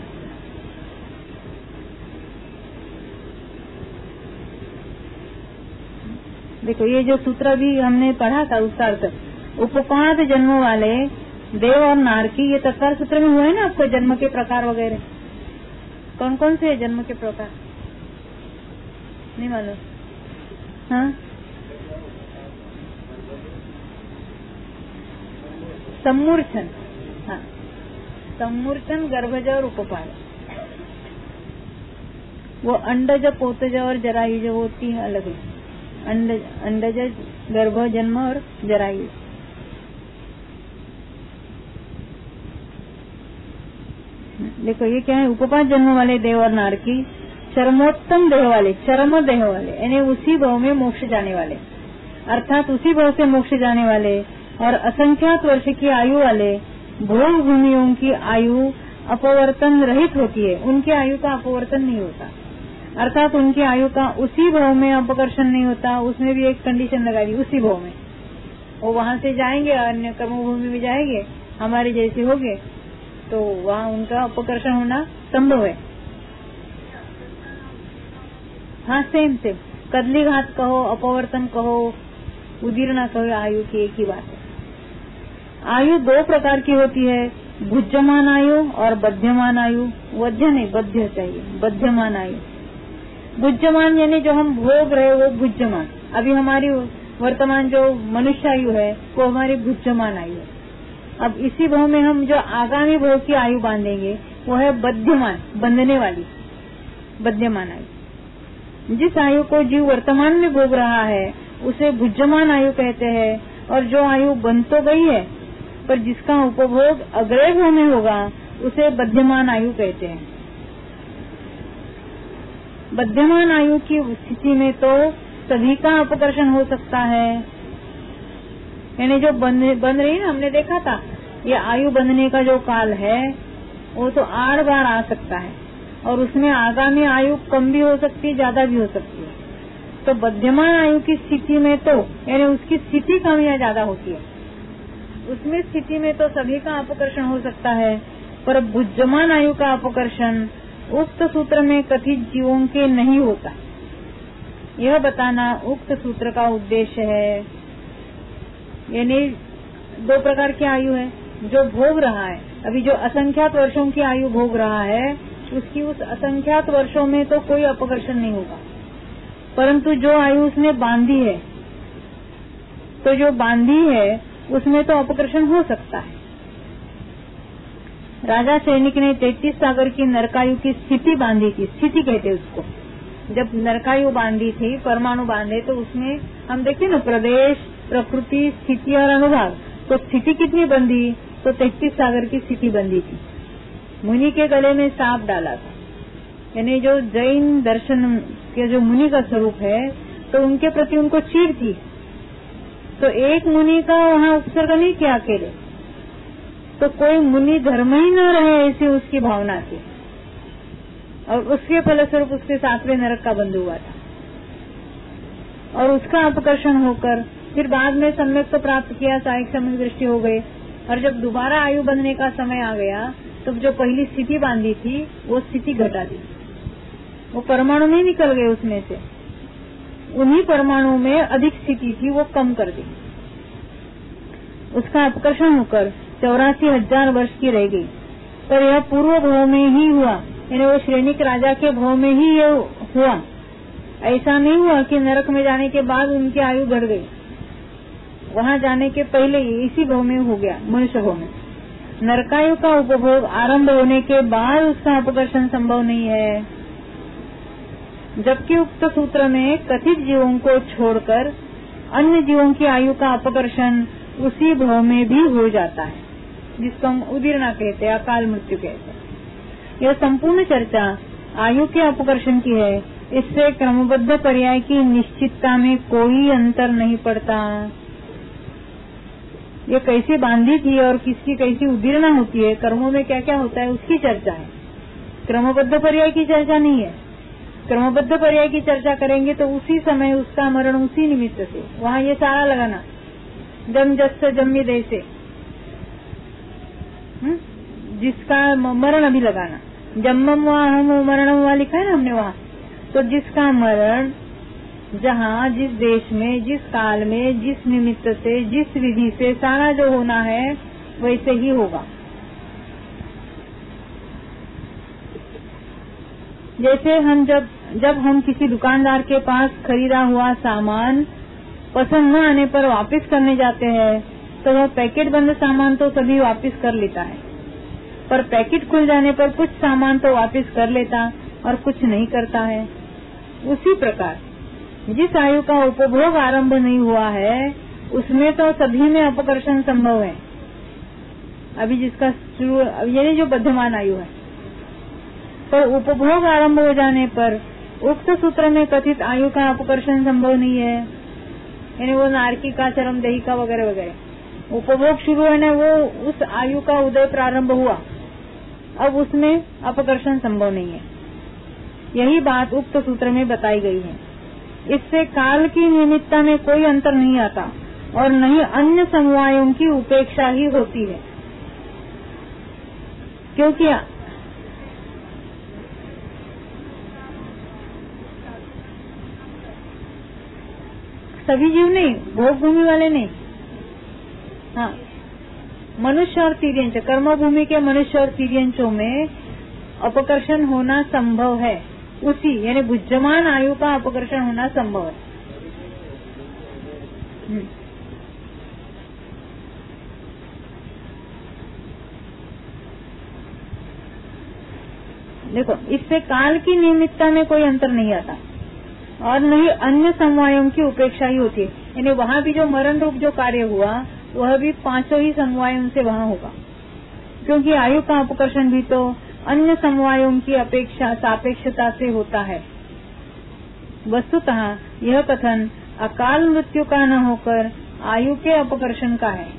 देखो ये जो सूत्र भी हमने पढ़ा था उसका अर्थ, उपपाद जन्म वाले देव और नारकी, ये तत्काल सूत्र में हुआ है ना आपको, जन्म के प्रकार वगैरह कौन कौन से है जन्म के प्रकार? नहीं मालूम? हाँ, सम्मूर्छन, हाँ, सम्मूर्छन, गर्भज और उपपाद। वो अंडज, पोतज और जरायुज, वो तीन अलग है। अंडज, अंडज, गर्भ, जन्म और जरायुज। देखो ये क्या है, उपपाद जन्म वाले देव और नारकी, चरमोत्तम देह वाले, चरम देह वाले यानी उसी भाव में मोक्ष जाने वाले, अर्थात उसी भाव से मोक्ष जाने वाले, और असंख्यात वर्ष की आयु वाले भोग भूमियों की आयु अपवर्तन रहित होती है, उनकी आयु का अपवर्तन नहीं होता, अर्थात उनकी आयु का उसी भाव में अपकर्षण नहीं होता। उसमें भी एक कंडीशन लगा दी, उसी भाव में वो वहाँ से जाएंगे, अन्य कर्मभूमि में जाएंगे, हमारे जैसे होंगे, तो वहाँ उनका अपकर्षण होना संभव है। हाँ, सेम सेम, कदली घात कहो, अपवर्तन कहो, उदीर्ण कहो, आयु की एक ही बात है। आयु दो प्रकार की होती है, भुज्यमान आयु और बध्यमान आयु। वध्य नहीं, बध्य चाहिए, बध्यमान आयु। भुज्यमान यानी जो हम भोग रहे वो भुज्यमान। अभी हमारी वर्तमान जो मनुष्य आयु है वो हमारी भुज्यमान आयु है, अब इसी भव में हम जो आगामी भव की आयु बांधेंगे वो है बध्यमान, बंधने वाली बध्यमान आयु। जिस आयु को जीव वर्तमान में भोग रहा है उसे भुज्यमान आयु कहते हैं, और जो आयु बन तो गई है पर जिसका उपभोग अग्रय भव में होगा उसे बध्यमान आयु कहते हैं। बध्यमान आयु की स्थिति में तो सभी का अपकर्षण हो सकता है, यानी जो बन बन रही है ना, हमने देखा था ये आयु बंधने का जो काल है वो तो आठ बार आ सकता है, और उसमें आगामी आयु कम भी हो सकती है, ज्यादा भी हो सकती है। तो बध्यमान आयु की स्थिति में तो यानी उसकी स्थिति कम या ज्यादा होती है, उसमें स्थिति में तो सभी का अपकर्षण हो सकता है, पर भुज्यमान आयु का अपकर्षण उक्त सूत्र में कथित जीवों के नहीं होता। यह बताना उक्त सूत्र का उद्देश्य है। यानी दो प्रकार की आयु है, जो भोग रहा है, अभी जो असंख्यात वर्षों की आयु भोग रहा है उसकी उस असंख्यात वर्षों में तो कोई अपकर्षण नहीं होगा, परंतु जो आयु उसने बांधी है तो जो बांधी है उसमें तो अपकर्षण हो सकता है। राजा सैनिक ने तैतीस सागर की नरकायु की स्थिति बांधी थी, स्थिति कहते उसको। जब नरकायु बांधी थी, परमाणु बांधे, तो उसमें हम देखते ना प्रदेश, प्रकृति, स्थिति और अनुभाग। तो स्थिति कितनी बंधी? तो तैतीस सागर की स्थिति बंधी थी। मुनि के गले में सांप डाला था, यानी जो जैन दर्शन के जो मुनि का स्वरूप है तो उनके प्रति उनको चीड़ थी, तो एक मुनि का वहाँ उपसर्ग नहीं किया अकेले, तो कोई मुनि धर्म ही न रहे ऐसी उसकी भावना थी, और उसके फलस्वरूप उसके सातवें नरक का बंध हुआ था, और उसका अपकर्षण होकर फिर बाद में सम्यक तो प्राप्त किया, साहिक सम्यक दृष्टि हो गई, और जब दोबारा आयु बंधने का समय आ गया तो जो पहली स्थिति बांधी थी वो स्थिति घटा दी, वो परमाणु नहीं निकल गए उसमें से, उन्हीं परमाणु में अधिक स्थिति थी वो कम कर दी, उसका अपकर्षण होकर चौरासी हजार वर्ष की रह गई। पर यह पूर्व भव में ही हुआ, यानी वो श्रेणिक राजा के भव में ही यह हुआ, ऐसा नहीं हुआ कि नरक में जाने के बाद उनकी आयु बढ़ गई, वहाँ जाने के पहले ही इसी भव में हो गया, मनुष्य भव में। नरकायु का उपभोग आरंभ होने के बाद उसका अपकर्षण संभव नहीं है, जबकि उक्त सूत्र में कथित जीवों को छोड़कर अन्य जीवों की आयु का अपकर्षण उसी भव में भी हो जाता है, जिसको हम उदीर्णा कहते हैं, अकाल मृत्यु कहते हैं। यह संपूर्ण चर्चा आयु के अपकर्षण की है, इससे क्रमबद्ध पर्याय की निश्चितता में कोई अंतर नहीं पड़ता। ये कैसी बांधी थी और किसकी कैसी उदीर्णा होती है, कर्मों में क्या क्या होता है, उसकी चर्चा है, क्रमबद्ध पर्याय की चर्चा नहीं है। क्रमबद्ध पर्याय की चर्चा करेंगे तो उसी समय उसका मरण उसी निमित्त से, वहाँ ये सारा लगाना जम जस जम्मी देसे, जिसका मरण अभी लगाना, जम्मम हम मरणम वहाँ लिखा है ना हमने वहाँ, तो जिसका मरण जहाँ जिस देश में जिस काल में जिस निमित्त से जिस विधि से सारा जो होना है वैसे ही होगा। जैसे हम जब जब हम किसी दुकानदार के पास खरीदा हुआ सामान पसंद न आने पर वापस करने जाते हैं तो वह पैकेट बंद सामान तो सभी वापस कर लेता है, पर पैकेट खुल जाने पर कुछ सामान तो वापस कर लेता और कुछ नहीं करता है। उसी प्रकार जिस आयु का उपभोग आरंभ नहीं हुआ है उसमें तो सभी में अपकर्षण संभव है। अभी जिसका शुरू, यानी जो बद्धमान आयु है, तो उपभोग आरंभ हो जाने पर उक्त सूत्र में कथित आयु का अपकर्षण संभव नहीं है, यानी वो नारकी का, चरम दही का वगैरह वगैरह उपभोग शुरू है ना, वो उस आयु का उदय प्रारंभ हुआ, अब उसमें अपकर्षण संभव नहीं है। यही बात उक्त सूत्र में बताई गई है। इससे काल की निमित्ता में कोई अंतर नहीं आता और नहीं अन्य समवायों की उपेक्षा ही होती है, क्योंकि सभी जीव नहीं, भोग भूमि वाले नहीं, हाँ मनुष्य और तिर्यंच, कर्म भूमि के मनुष्य और तिर्यंचों में अपकर्षण होना संभव है, उसी यानी बुद्धमान आयु का अपकर्षण होना संभव है। देखो, इससे काल की नियमितता में कोई अंतर नहीं आता और नहीं अन्य समवायों की उपेक्षा ही होती है। यानी वहाँ भी जो मरण रूप जो कार्य हुआ वह भी पांचों ही समवायों से वहाँ होगा, क्योंकि आयु का अपकर्षण भी तो अन्य समवायों की अपेक्षा सापेक्षता से होता है। वस्तुतः यह कथन अकाल मृत्यु का न होकर आयु के अपकर्षण का है।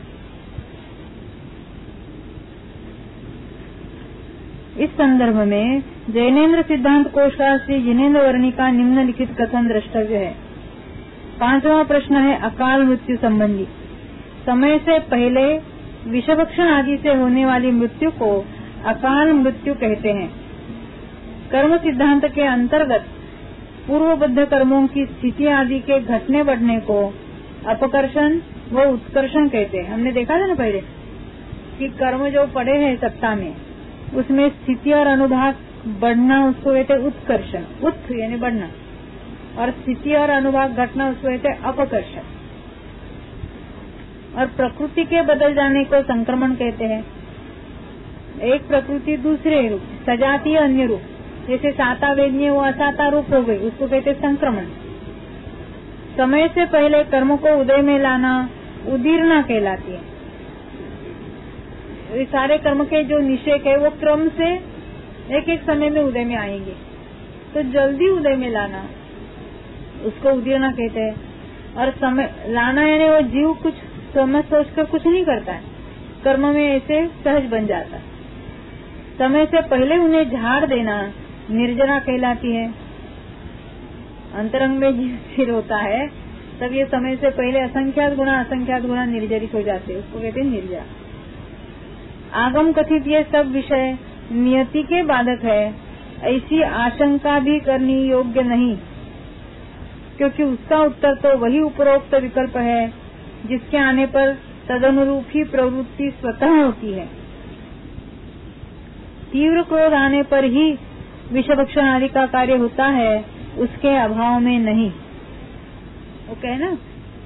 इस संदर्भ में जैनेन्द्र सिद्धांत कोश का श्री जिनेन्द्र वर्णी का निम्नलिखित कथन द्रष्टव्य है। पांचवा प्रश्न है अकाल मृत्यु संबंधी। समय से पहले विषभक्षण आदि से होने वाली मृत्यु को अकाल मृत्यु कहते हैं। कर्म सिद्धांत के अंतर्गत पूर्वबद्ध कर्मों की स्थिति आदि के घटने बढ़ने को अपकर्षण व उत्कर्षण कहते हैं। हमने देखा था ना पहले कि कर्म जो पड़े हैं सत्ता में, उसमें स्थिति और अनुभाग बढ़ना उसको कहते हैं उत्कर्षण, उत्थ यानी बढ़ना, और स्थिति और अनुभाग घटना उसको कहते हैं अपकर्षण। और प्रकृति के बदल जाने को संक्रमण कहते हैं। एक प्रकृति दूसरे रूप, सजातीय अन्य रूप, जैसे साता वेदनीय वो असाता रूप हो गई, उसको कहते हैं संक्रमण। समय से पहले कर्म को उदय में लाना उदीर्णा कहलाती है। ये सारे कर्म के जो निषेक है वो क्रम से एक एक समय में उदय में आएंगे, तो जल्दी उदय में लाना उसको उदीर्णा कहते हैं। और समय लाना यानी वो जीव कुछ समझ सोचकर कुछ नहीं करता है, कर्म में ऐसे सहज बन जाता है। समय से पहले उन्हें झाड़ देना निर्जना कहलाती है। अंतरंग में जीव स्थिर होता है तब ये समय से पहले असंख्यात गुना असंख्यात गुना निर्जरित हो जाते हैं, उसको कहते हैं निर्जरा। आगम कथित ये सब विषय नियति के बाधक है, ऐसी आशंका भी करनी योग्य नहीं, क्योंकि उसका उत्तर तो वही उपरोक्त विकल्प है जिसके आने पर तदनुरूप ही प्रवृत्ति स्वतः होती है। तीव्र क्रोध आने पर ही विषभक्षण आदि का कार्य होता है, उसके अभाव में नहीं। ओके है ना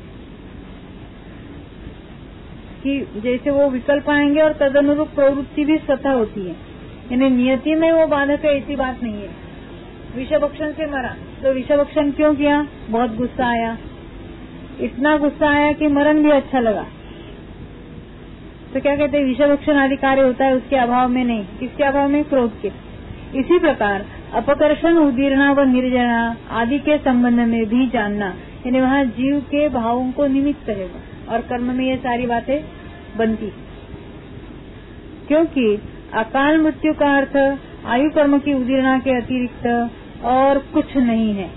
कि जैसे वो विकल्प आएंगे और तदनुरूप प्रवृत्ति भी स्वतः होती है, यानी नियति में वो बाधक है ऐसी बात नहीं है। विषभक्षण से मरा तो विषभक्षण क्यों किया? बहुत गुस्सा आया, इतना गुस्सा आया कि मरण भी अच्छा लगा, तो क्या कहते हैं विषभक्षण आदि कार्य होता है, उसके अभाव में नहीं। किसके अभाव में? क्रोध के। इसी प्रकार अपकर्षण उदीर्णा व निर्जना आदि के संबंध में भी जानना, यानी वहाँ जीव के भावों को निमित्त है और कर्म में ये सारी बातें बनती, क्योंकि अकाल मृत्यु का अर्थ आयु कर्म की उदीर्णा के अतिरिक्त और कुछ नहीं है।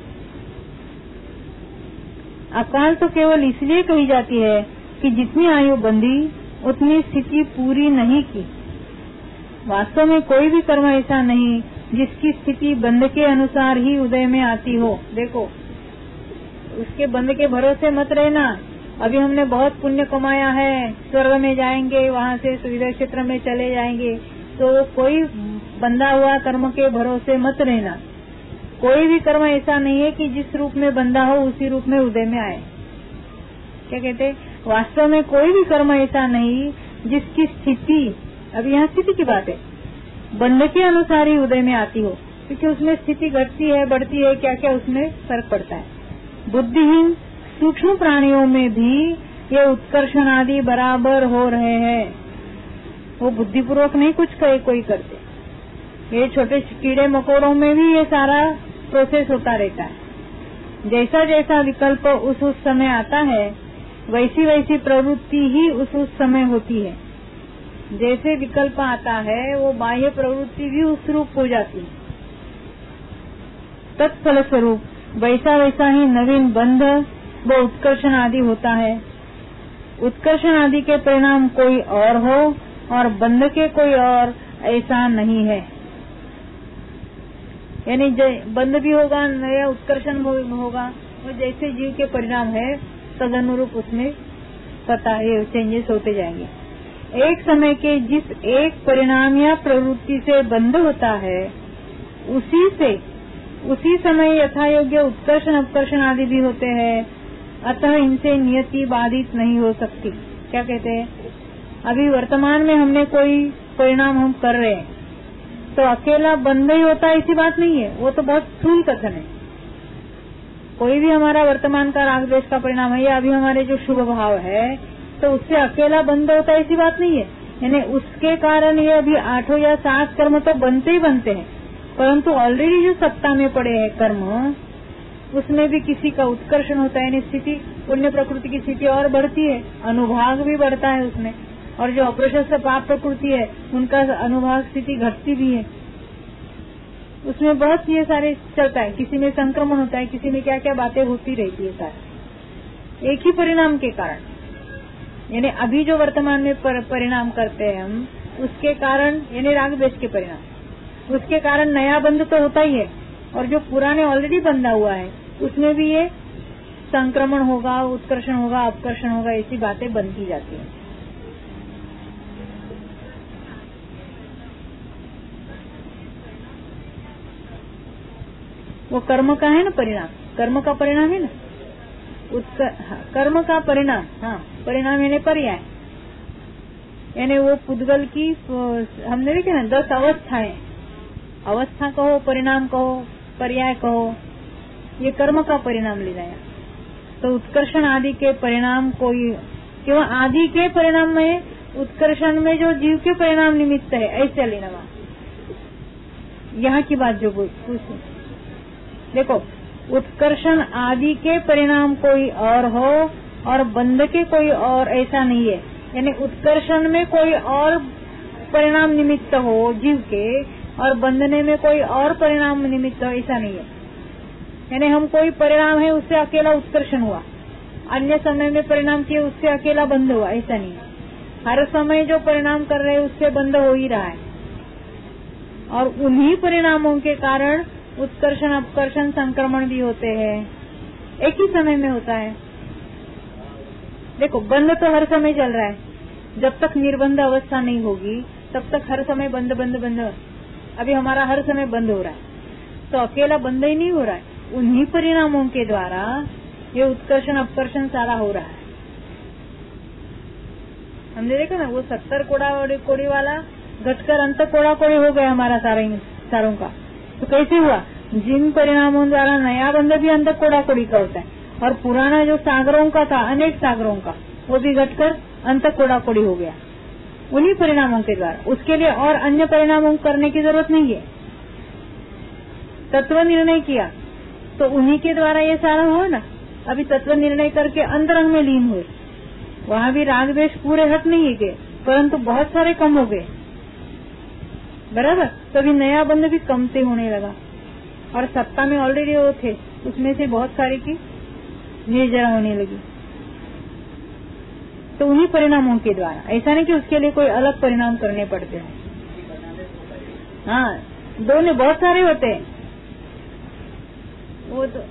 अकाल तो केवल इसलिए कही जाती है कि जितनी आयु बंधी उतनी स्थिति पूरी नहीं की। वास्तव में कोई भी कर्म ऐसा नहीं जिसकी स्थिति बंध के अनुसार ही उदय में आती हो। देखो, उसके बंध के भरोसे मत रहना, अभी हमने बहुत पुण्य कमाया है, स्वर्ग में जाएंगे, वहाँ से सुविधा क्षेत्र में चले जाएंगे, तो कोई बंधा हुआ कर्म के भरोसे मत रहना। कोई भी कर्म ऐसा नहीं है कि जिस रूप में बंधा हो उसी रूप में उदय में आए। क्या कहते? वास्तव में कोई भी कर्म ऐसा नहीं जिसकी स्थिति, अभी यहाँ स्थिति की बात है, बंध के अनुसार ही उदय में आती हो, क्योंकि उसमें स्थिति घटती है बढ़ती है, क्या क्या उसमें फर्क पड़ता है। बुद्धिहीन सूक्ष्म प्राणियों में भी ये उत्कर्षण आदि बराबर हो रहे हैं, वो बुद्धिपूर्वक नहीं कुछ कहे कोई करते। ये छोटे कीड़े मकोड़ों में भी ये सारा प्रोसेस होता रहता है। जैसा जैसा विकल्प उस उस समय आता है वैसी वैसी प्रवृत्ति ही उस उस समय होती है। जैसे विकल्प आता है वो बाह्य प्रवृत्ति भी उस रूप हो जाती है। तत्फल स्वरूप वैसा वैसा ही नवीन बंध व उत्कर्षण आदि होता है। उत्कर्षण आदि के परिणाम कोई और हो और बंध के कोई और, ऐसा नहीं है। यानी बंध भी होगा, नया उत्कर्षण होगा, और जैसे जीव के परिणाम है तदनुरूप उसमें पता है चेंजेस होते जाएंगे। एक समय के जिस एक परिणाम या प्रवृत्ति से बंध होता है उसी से उसी समय यथा योग्य उत्कर्षण अपकर्षण आदि भी होते हैं, अतः इनसे नियति बाधित नहीं हो सकती। क्या कहते हैं? अभी वर्तमान में हमने कोई परिणाम हम कर रहे हैं, तो अकेला बंद ही होता है ऐसी बात नहीं है, वो तो बहुत स्थूल कथन है। कोई भी हमारा वर्तमान का राग द्वेष का परिणाम है या अभी हमारे जो शुभ भाव है तो उससे अकेला बंद होता है ऐसी बात नहीं है। यानी उसके कारण ये अभी आठों या सात कर्म तो बनते ही बनते हैं, परंतु ऑलरेडी जो सत्ता में पड़े हैं कर्म उसमें भी किसी का उत्कर्षण होता है, स्थिति पुण्य प्रकृति की स्थिति और बढ़ती है, अनुभाग भी बढ़ता है उसमें, और जो अप्रशस्त पाप प्रकृति है उनका अनुभाग स्थिति घटती भी है। उसमें बहुत ये सारे चलता है, किसी में संक्रमण होता है, किसी में क्या क्या बातें होती रहती है सारे एक ही परिणाम के कारण। यानी अभी जो वर्तमान में पर, परिणाम करते हैं हम उसके कारण, यानी राग द्वेष के परिणाम, उसके कारण नया बंध तो होता ही है, और जो पुराने ऑलरेडी बंधा हुआ है उसमें भी ये संक्रमण होगा, उत्कर्षण होगा, अपकर्षण होगा, ऐसी बातें बनती जाती है। वो कर्म का है ना परिणाम, कर्म का परिणाम है ना, हाँ, कर्म का परिणाम, हाँ परिणाम यानी पर्याय, यानी वो पुद्गल की हमने देखे ना दस अवस्थाएं, अवस्था कहो, परिणाम कहो, पर्याय कहो, ये कर्म का परिणाम ले जाया। तो उत्कर्षण आदि के परिणाम कोई क्यों आदि के परिणाम में उत्कर्षण में जो जीव के परिणाम निमित्त है ऐसे लेना वहाँ यहाँ की बात जो पूछो। देखो उत्कर्षण आदि के परिणाम कोई और हो और बंध के कोई और, ऐसा नहीं है। यानी उत्कर्षण में कोई और परिणाम निमित्त हो जीव के और बंधने में कोई और परिणाम निमित्त हो, ऐसा नहीं है। यानी हम कोई परिणाम है उससे अकेला उत्कर्षण हुआ, अन्य समय में परिणाम किए उससे अकेला बंध हुआ, ऐसा नहीं है। हर समय जो परिणाम कर रहे हैं उससे बंध हो ही रहा है, और उन्हीं परिणामों के कारण उत्कर्षण अपकर्षण संक्रमण भी होते हैं, एक ही समय में होता है। देखो बंध तो हर समय चल रहा है, जब तक निर्बंध अवस्था नहीं होगी तब तक हर समय बंद बंद बंद। अभी हमारा हर समय बंद हो रहा है, तो अकेला बंद ही नहीं हो रहा है, उन्हीं परिणामों के द्वारा ये उत्कर्षण अपकर्षण सारा हो रहा है। हमने देखा ना वो सत्तर कोड़ा कोड़ी वाला घटकर अंत कोड़ा कोड़ी हो गया हमारा सारे सारों का। तो कैसे हुआ? जिन परिणामों द्वारा नया बंध भी अंत कोड़ा कोड़ी का होता है, और पुराना जो सागरों का था, अनेक सागरों का, वो भी घटकर अंत कोड़ा कोड़ी हो गया उन्हीं परिणामों के द्वारा। उसके लिए और अन्य परिणामों करने की जरूरत नहीं है। तत्व निर्णय किया तो उन्हीं के द्वारा ये सारा हुआ ना। अभी तत्व निर्णय करके अंतरंग में लीन हुए, वहाँ भी राग द्वेष पूरे हट नहीं गए, परंतु बहुत सारे कम हो गए, बराबर। तभी नया बंध भी कम से होने लगा, और सत्ता में ऑलरेडी वो थे उसमें से बहुत सारी की निर्जरा होने लगी। तो उन्हीं परिणामों के द्वारा, ऐसा नहीं कि उसके लिए कोई अलग परिणाम करने पड़ते हैं। हाँ, दोनों बहुत सारे होते हैं वो तो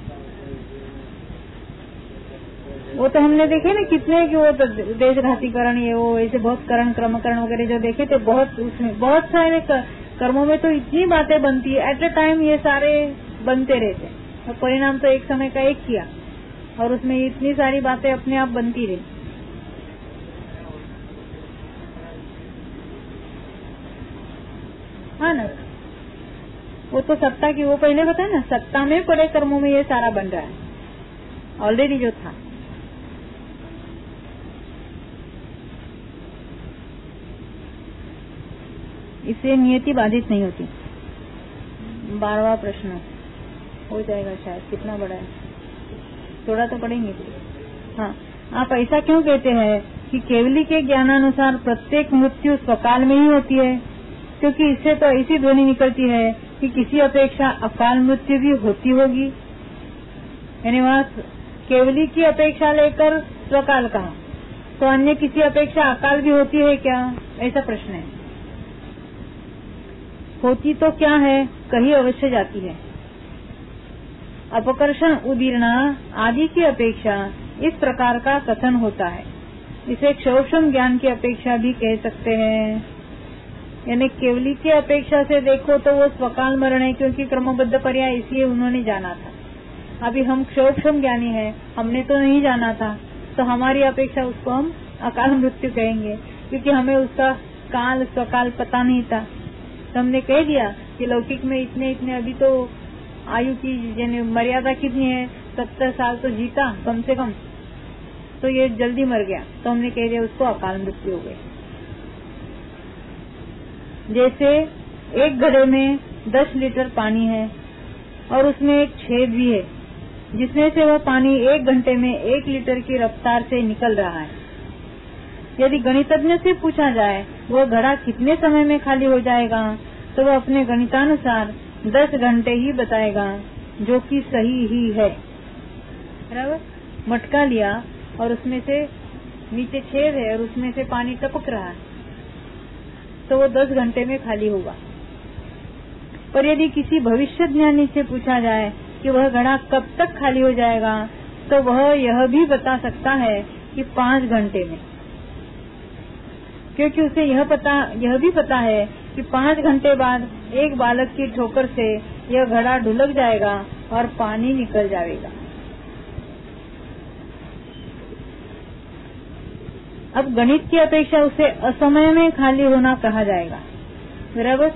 वो तो हमने देखे ना कितने कि वो तो देशघातीकरण, ये वो ऐसे बहुत करण क्रमकरण वगैरह जो देखे थे, बहुत उसमें बहुत सारे कर्मों में तो इतनी बातें बनती है, एट अ टाइम ये सारे बनते रहते हैं, और परिणाम तो एक समय का एक किया और उसमें इतनी सारी बातें अपने आप बनती रही। हाँ ना, वो तो सत्ता की, वो पहले बताया ना, सत्ता में पड़े कर्मों में ये सारा बन रहा है ऑलरेडी जो था। इससे नियति बाधित नहीं होती। बारहवां प्रश्न हो जाएगा शायद, कितना बड़ा है, थोड़ा तो पढ़ेंगे। हाँ, आप ऐसा क्यों कहते हैं कि केवली के ज्ञानानुसार प्रत्येक मृत्यु स्वकाल में ही होती है? क्योंकि इससे तो ऐसी ध्वनि निकलती है कि किसी अपेक्षा अकाल मृत्यु भी होती होगी। यानी वहाँ केवली की अपेक्षा लेकर स्वकाल कहा, तो अन्य किसी अपेक्षा अकाल भी होती है क्या? ऐसा प्रश्न है। होती तो क्या है, कहीं अवश्य जाती है। अपकर्षण उदीर्णा आदि की अपेक्षा इस प्रकार का कथन होता है। इसे क्षोभम ज्ञान की अपेक्षा भी कह सकते हैं। यानी केवली की अपेक्षा से देखो तो वो स्वकाल मरण है, क्योंकि क्रमबद्ध पर्याय इसलिए उन्होंने जाना था। अभी हम क्षोभम ज्ञानी है, हमने तो नहीं जाना था, तो हमारी अपेक्षा उसको हम अकाल मृत्यु कहेंगे, क्योंकि हमें उसका काल स्वकाल पता नहीं था। तो हमने कह दिया कि लौकिक में इतने इतने अभी तो आयु की मर्यादा कितनी है, सत्तर साल तो जीता कम से कम, तो ये जल्दी मर गया, तो हमने कह दिया उसको अकाल मृत्यु हो गई। जैसे एक घड़े में दस लीटर पानी है और उसमें एक छेद भी है जिसमें से वह पानी एक घंटे में एक लीटर की रफ्तार से निकल रहा है। यदि गणितज्ञ से पूछा जाए वह घड़ा कितने समय में खाली हो जाएगा, तो वह अपने गणितानुसार दस घंटे ही बताएगा, जो कि सही ही है। बराबर। मटका लिया और उसमें से नीचे छेद है और उसमें से पानी टपक रहा है, तो वो दस घंटे में खाली होगा। पर यदि किसी भविष्य ज्ञानी से पूछा जाए कि वह घड़ा कब तक खाली हो जाएगा, तो वह यह भी बता सकता है कि पाँच घंटे में, क्योंकि उसे यह पता यह भी पता है कि पाँच घंटे बाद एक बालक की ठोकर से यह घड़ा ढुलक जाएगा और पानी निकल जाएगा। अब गणित की अपेक्षा उसे असमय में खाली होना कहा जाएगा। बराबर।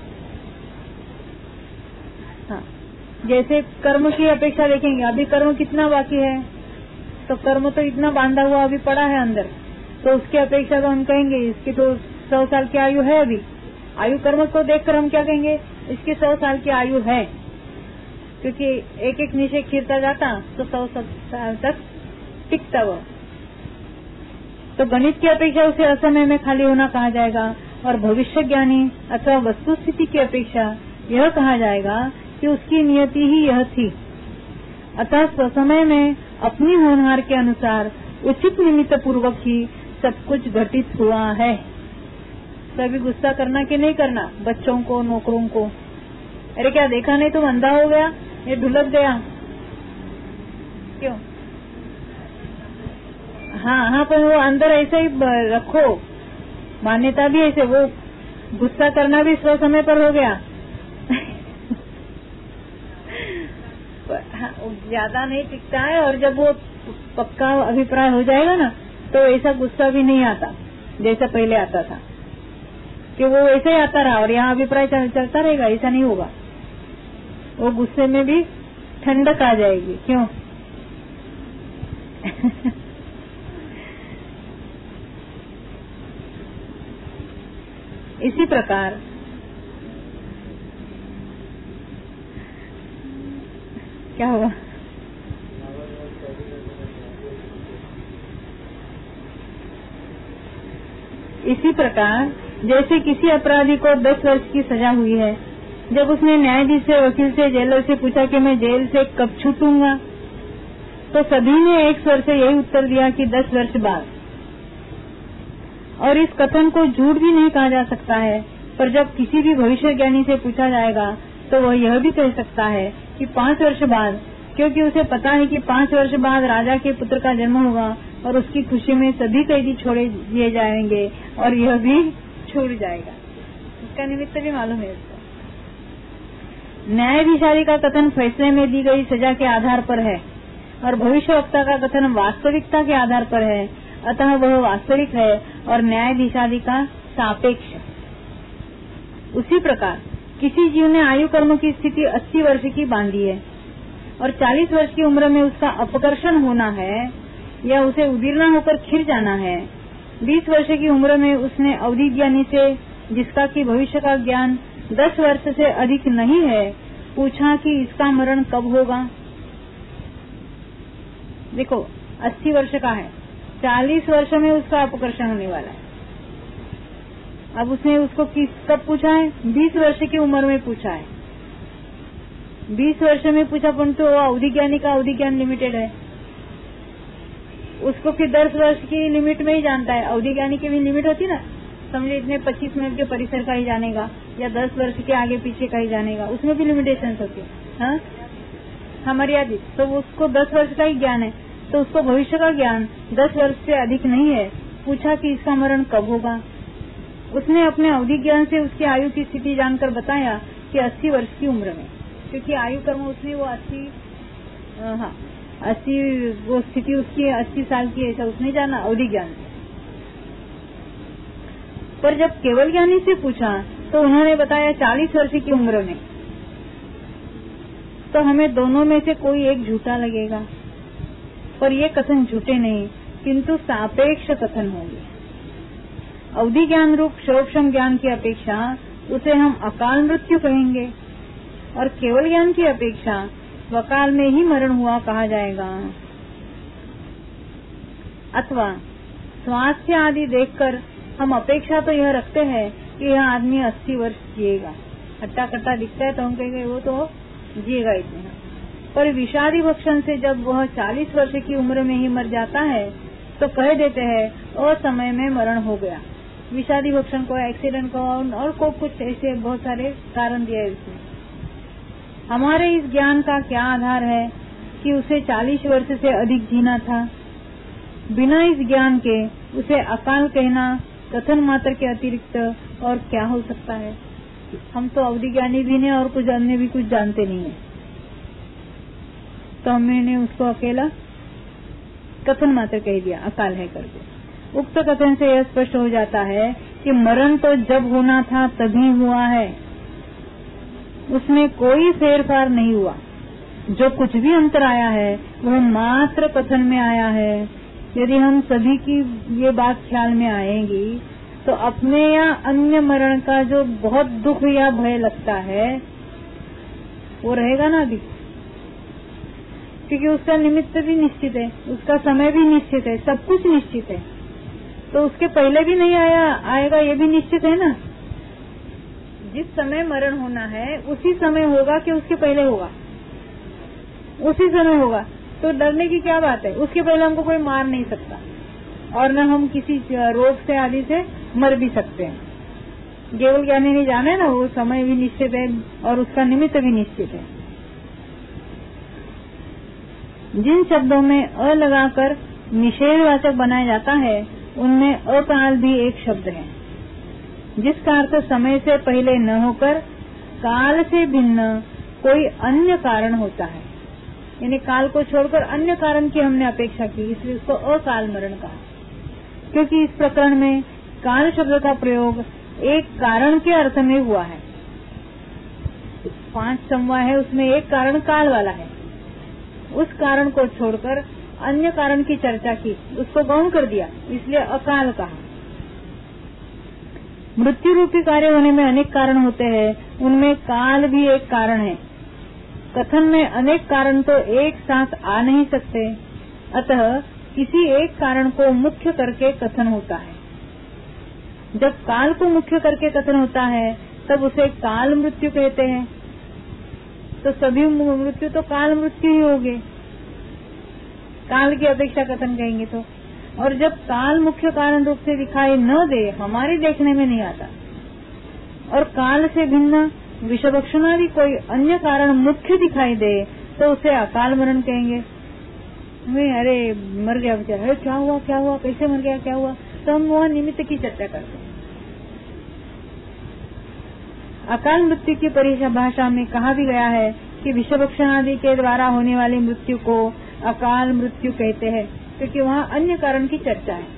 हाँ, जैसे कर्म की अपेक्षा देखेंगे, अभी कर्म कितना बाकी है, तो कर्म तो इतना बांधा हुआ अभी पड़ा है अंदर, तो उसकी अपेक्षा तो हम कहेंगे इसकी तो सौ साल की आयु है। अभी आयु कर्म को देखकर हम क्या कहेंगे, इसकी सौ साल की आयु है, क्योंकि एक एक निशे खीरता जाता तो सौ साल तक टिकता वो। तो गणित की अपेक्षा उसे असमय में खाली होना कहा जाएगा, और भविष्य ज्ञानी अथवा वस्तु स्थिति की अपेक्षा यह कहा जाएगा कि उसकी नियति ही यह थी, अतः स्वसमय में अपनी होनहार के अनुसार उचित निमित्त पूर्वक ही सब कुछ घटित हुआ है। कभी गुस्सा करना कि नहीं करना बच्चों को, नौकरों को, अरे क्या देखा नहीं तुम अंधा हो गया, ये ढुलक गया, क्यों? हाँ हाँ, पर वो अंदर ऐसे ही रखो, मान्यता भी ऐसे, वो गुस्सा करना भी स्व समय पर हो गया। हाँ, ज्यादा नहीं टिकता है, और जब वो पक्का अभिप्राय हो जाएगा ना, तो ऐसा गुस्सा भी नहीं आता जैसा पहले आता था, कि वो ऐसे ही आता रहा और यहाँ अभिप्राय चल, चलता रहेगा, ऐसा नहीं होगा। वो गुस्से में भी ठंडक आ जाएगी, क्यों? इसी प्रकार क्या हुआ? इसी प्रकार जैसे किसी अपराधी को दस वर्ष की सजा हुई है, जब उसने न्यायाधीश से, वकील से, जेलर से पूछा कि मैं जेल से कब छूटूंगा, तो सभी ने एक स्वर से यही उत्तर दिया कि दस वर्ष बाद। और इस कथन को झूठ भी नहीं कहा जा सकता है, पर जब किसी भी भविष्य ज्ञानी से पूछा जाएगा तो वह यह भी कह सकता है कि पाँच वर्ष बाद, क्योंकि उसे पता है कि पाँच वर्ष बाद राजा के पुत्र का जन्म होगा और उसकी खुशी में सभी कैदी छोड़े दिए जाएंगे और यह भी छूट जाएगा। इसका निमित्त भी मालूम है उसको। न्यायाधीशारी का कथन फैसले में दी गई सजा के आधार पर है और भविष्यवक्ता का कथन वास्तविकता के आधार पर है, अतः वह वास्तविक है और न्यायाधीशारी का सापेक्ष। उसी प्रकार किसी जीव ने आयु कर्म की स्थिति अस्सी वर्ष की बांधी है और चालीस वर्ष की उम्र में उसका अपकर्षण होना है या उसे उदीर्ण होकर खिर जाना है। बीस वर्ष की उम्र में उसने अवधि ज्ञानी से, जिसका कि भविष्य का ज्ञान दस वर्ष से अधिक नहीं है, पूछा कि इसका मरण कब होगा। देखो अस्सी वर्ष का है, चालीस वर्ष में उसका अपकर्षण होने वाला है। अब उसने उसको किस कब पूछा है? बीस वर्ष की उम्र में पूछा है। बीस वर्ष में पूछा, परंतु वो अवधि ज्ञानी का अवधि ज्ञान लिमिटेड है, उसको फिर दस वर्ष की लिमिट में ही जानता है। अवधि ज्ञानी की भी लिमिट होती ना, समझे इतने पच्चीस मिनट के परिसर का ही जानेगा या दस वर्ष के आगे पीछे का ही जानेगा, उसमें भी लिमिटेशन होती है। हाँ, हमारी याद, तो उसको दस वर्ष का ही ज्ञान है, तो उसको भविष्य का ज्ञान दस वर्ष से अधिक नहीं है। पूछा कि इसका मरण कब होगा। उसने अपने अवधि ज्ञान से उसकी आयु की स्थिति जानकर बताया कि अस्सी वर्ष की उम्र में, क्योंकि आयु कर्म उसने वो अस्सी हाँ अस्सी वो स्थिति उसकी अस्सी साल की, ऐसा उसने जाना अवधि ज्ञान से। पर जब केवल ज्ञानी से पूछा तो उन्होंने बताया चालीस वर्ष की उम्र में। तो हमें दोनों में से कोई एक झूठा लगेगा, पर ये कथन झूठे नहीं किंतु सापेक्ष कथन होंगे। अवधि ज्ञान रूप क्षरोक्षम ज्ञान की अपेक्षा उसे हम अकाल मृत्यु कहेंगे और केवल ज्ञान की अपेक्षा वकाल में ही मरण हुआ कहा जाएगा। अथवा स्वास्थ्य आदि देखकर हम अपेक्षा तो यह रखते हैं कि यह आदमी अस्सी वर्ष जिएगा। हट्टा कट्टा दिखता है तो हम कहेंगे वो तो जिएगा इतना, पर विषादी भक्षण से जब वह चालीस वर्ष की उम्र में ही मर जाता है तो कह देते हैं असमय में मरण हो गया। विषादी भक्षण को, एक्सीडेंट को और को कुछ ऐसे बहुत सारे कारण दिए इसमें। हमारे इस ज्ञान का क्या आधार है कि उसे चालीस वर्ष से अधिक जीना था? बिना इस ज्ञान के उसे अकाल कहना कथन मात्र के अतिरिक्त और क्या हो सकता है? हम तो अवधि ज्ञानी भी नहीं और कुछ अन्य भी कुछ जानते नहीं है, तो हमने उसको अकेला कथन मात्र कह दिया अकाल है करके। उक्त कथन से यह स्पष्ट हो जाता है कि मरण तो जब होना था तभी हुआ है, उसमें कोई फेरफार नहीं हुआ। जो कुछ भी अंतर आया है वह मात्र कथन में आया है। यदि हम सभी की ये बात ख्याल में आएगी तो अपने या अन्य मरण का जो बहुत दुख या भय लगता है वो रहेगा ना अभी, क्योंकि उसका निमित्त भी निश्चित है, उसका समय भी निश्चित है, सब कुछ निश्चित है। तो उसके पहले भी नहीं आया आएगा ये भी निश्चित है ना। जिस समय मरण होना है उसी समय होगा कि उसके पहले होगा? उसी समय होगा। तो डरने की क्या बात है? उसके पहले हमको कोई मार नहीं सकता और न हम किसी रोग से आदि से मर भी सकते हैं। केवल ज्ञानी नहीं जाने ना, वो समय भी निश्चित है और उसका निमित्त भी निश्चित है। जिन शब्दों में अ लगाकर निषेधवाचक बनाया जाता है उनमें अकाल भी एक शब्द है, जिसका अर्थ समय से पहले न होकर काल से भिन्न कोई अन्य कारण होता है। यानी काल को छोड़कर अन्य कारण की हमने अपेक्षा की, इसलिए उसको अकाल मरण कहा। क्योंकि इस प्रकरण में काल शब्द का प्रयोग एक कारण के अर्थ में हुआ है। पांच समवाय है, उसमें एक कारण काल वाला है। उस कारण को छोड़कर अन्य कारण की चर्चा की, उसको गौण कर दिया, इसलिए अकाल कहा। मृत्यु रूपी कार्य होने में अनेक कारण होते हैं, उनमें काल भी एक कारण है। कथन में अनेक कारण तो एक साथ आ नहीं सकते, अतः किसी एक कारण को मुख्य करके कथन होता है। जब काल को मुख्य करके कथन होता है तब उसे काल मृत्यु कहते हैं। तो सभी मृत्यु तो काल मृत्यु ही होगी, काल की अपेक्षा कथन कहेंगे तो। और जब काल मुख्य कारण रूप से दिखाई न दे, हमारे देखने में नहीं आता, और काल से भिन्न विषभक्षणादि कोई अन्य कारण मुख्य दिखाई दे तो उसे अकाल मरण कहेंगे। मैं अरे मर गया बेचारा, अरे क्या हुआ क्या हुआ कैसे मर गया क्या हुआ, तो हम वह निमित्त की चर्चा करते हैं। अकाल मृत्यु की परिभाषा में कहा भी गया है कि विषभक्षणादि के द्वारा होने वाली मृत्यु को अकाल मृत्यु कहते हैं, क्योंकि वहाँ अन्य कारण की चर्चा है।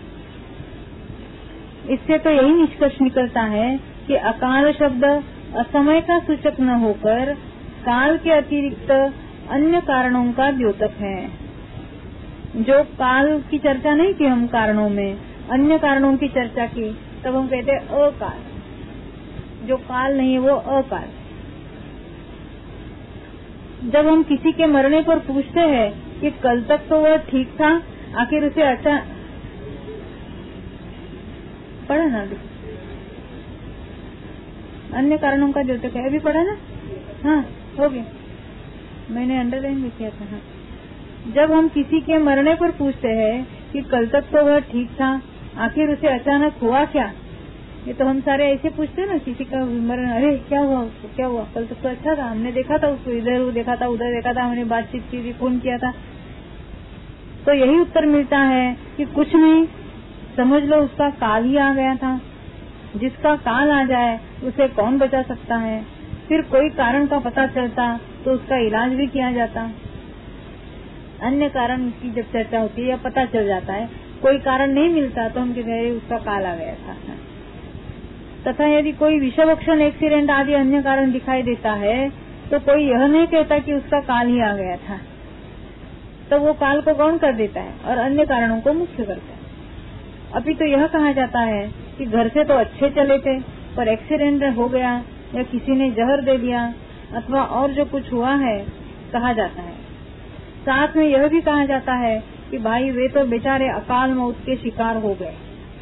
इससे तो यही निष्कर्ष निकलता है कि अकाल शब्द असमय का सूचक न होकर काल के अतिरिक्त अन्य कारणों का द्योतक है। जो काल की चर्चा नहीं की हम कारणों में, अन्य कारणों की चर्चा की, तब हम कहते हैं अकाल। जो काल नहीं है वो अकाल। जब हम किसी के मरने पर पूछते हैं कि कल तक तो वह ठीक था, आखिर उसे अच्छा पढ़ा ना, अभी अन्य कारणों का जो तक है अभी पढ़ा ना, हाँ हो गया, मैंने अंडरलाइन भी किया था। हाँ। जब हम किसी के मरने पर पूछते हैं कि कल तक तो वह ठीक था, आखिर उसे अचानक हुआ क्या, ये तो हम सारे ऐसे पूछते ना, किसी का मरण, अरे क्या हुआ उसको, क्या हुआ, कल तक तो अच्छा था, हमने देखा था उसको, इधर देखा था उधर देखा था, हमने बातचीत की थी, फोन किया था। तो यही उत्तर मिलता है कि कुछ नहीं, समझ लो उसका काल ही आ गया था। जिसका काल आ जाए उसे कौन बचा सकता है। फिर कोई कारण का पता चलता तो उसका इलाज भी किया जाता। अन्य कारण की जब चर्चा होती है या पता चल जाता है, कोई कारण नहीं मिलता तो हम कहते हैं उसका काल आ गया था। तथा यदि कोई विषभक्षण एक्सीडेंट आदि अन्य कारण दिखाई देता है तो कोई यह नहीं कहता कि उसका काल ही आ गया था, तो वो काल को गौण कर देता है और अन्य कारणों को मुख्य करता है। अभी तो यह कहा जाता है कि घर से तो अच्छे चले थे पर एक्सीडेंट हो गया या किसी ने जहर दे दिया अथवा और जो कुछ हुआ है कहा जाता है। साथ में यह भी कहा जाता है कि भाई वे तो बेचारे अकाल मौत के शिकार हो गए।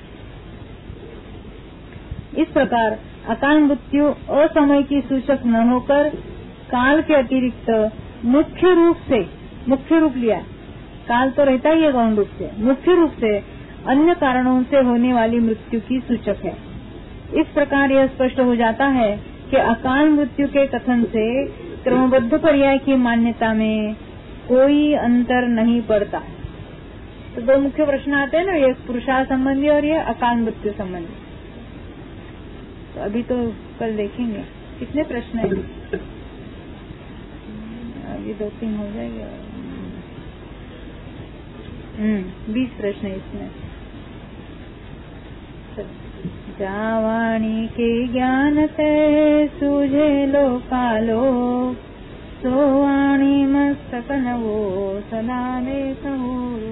इस प्रकार अकाल मृत्यु असमय की सूचक न होकर काल के अतिरिक्त मुख्य रूप से मुख्य रूप लिया, काल तो रहता ही है गौण रूप से, मुख्य रूप से अन्य कारणों से होने वाली मृत्यु की सूचक है। इस प्रकार यह स्पष्ट हो जाता है कि अकाल मृत्यु के कथन से क्रमबद्ध पर्याय की मान्यता में कोई अंतर नहीं पड़ता। तो दो मुख्य प्रश्न आते हैं ना, ये पुरुषार्थ संबंधी और ये अकाल मृत्यु संबंधी। तो अभी तो कल देखेंगे कितने प्रश्न हैं, अभी दो तीन हो जाएंगे। हम्म बीस प्रश्न है इसमें। जावाणी के ज्ञान से सूझे लो कालो, सोवाणी मस्तक नवो सदा देखो।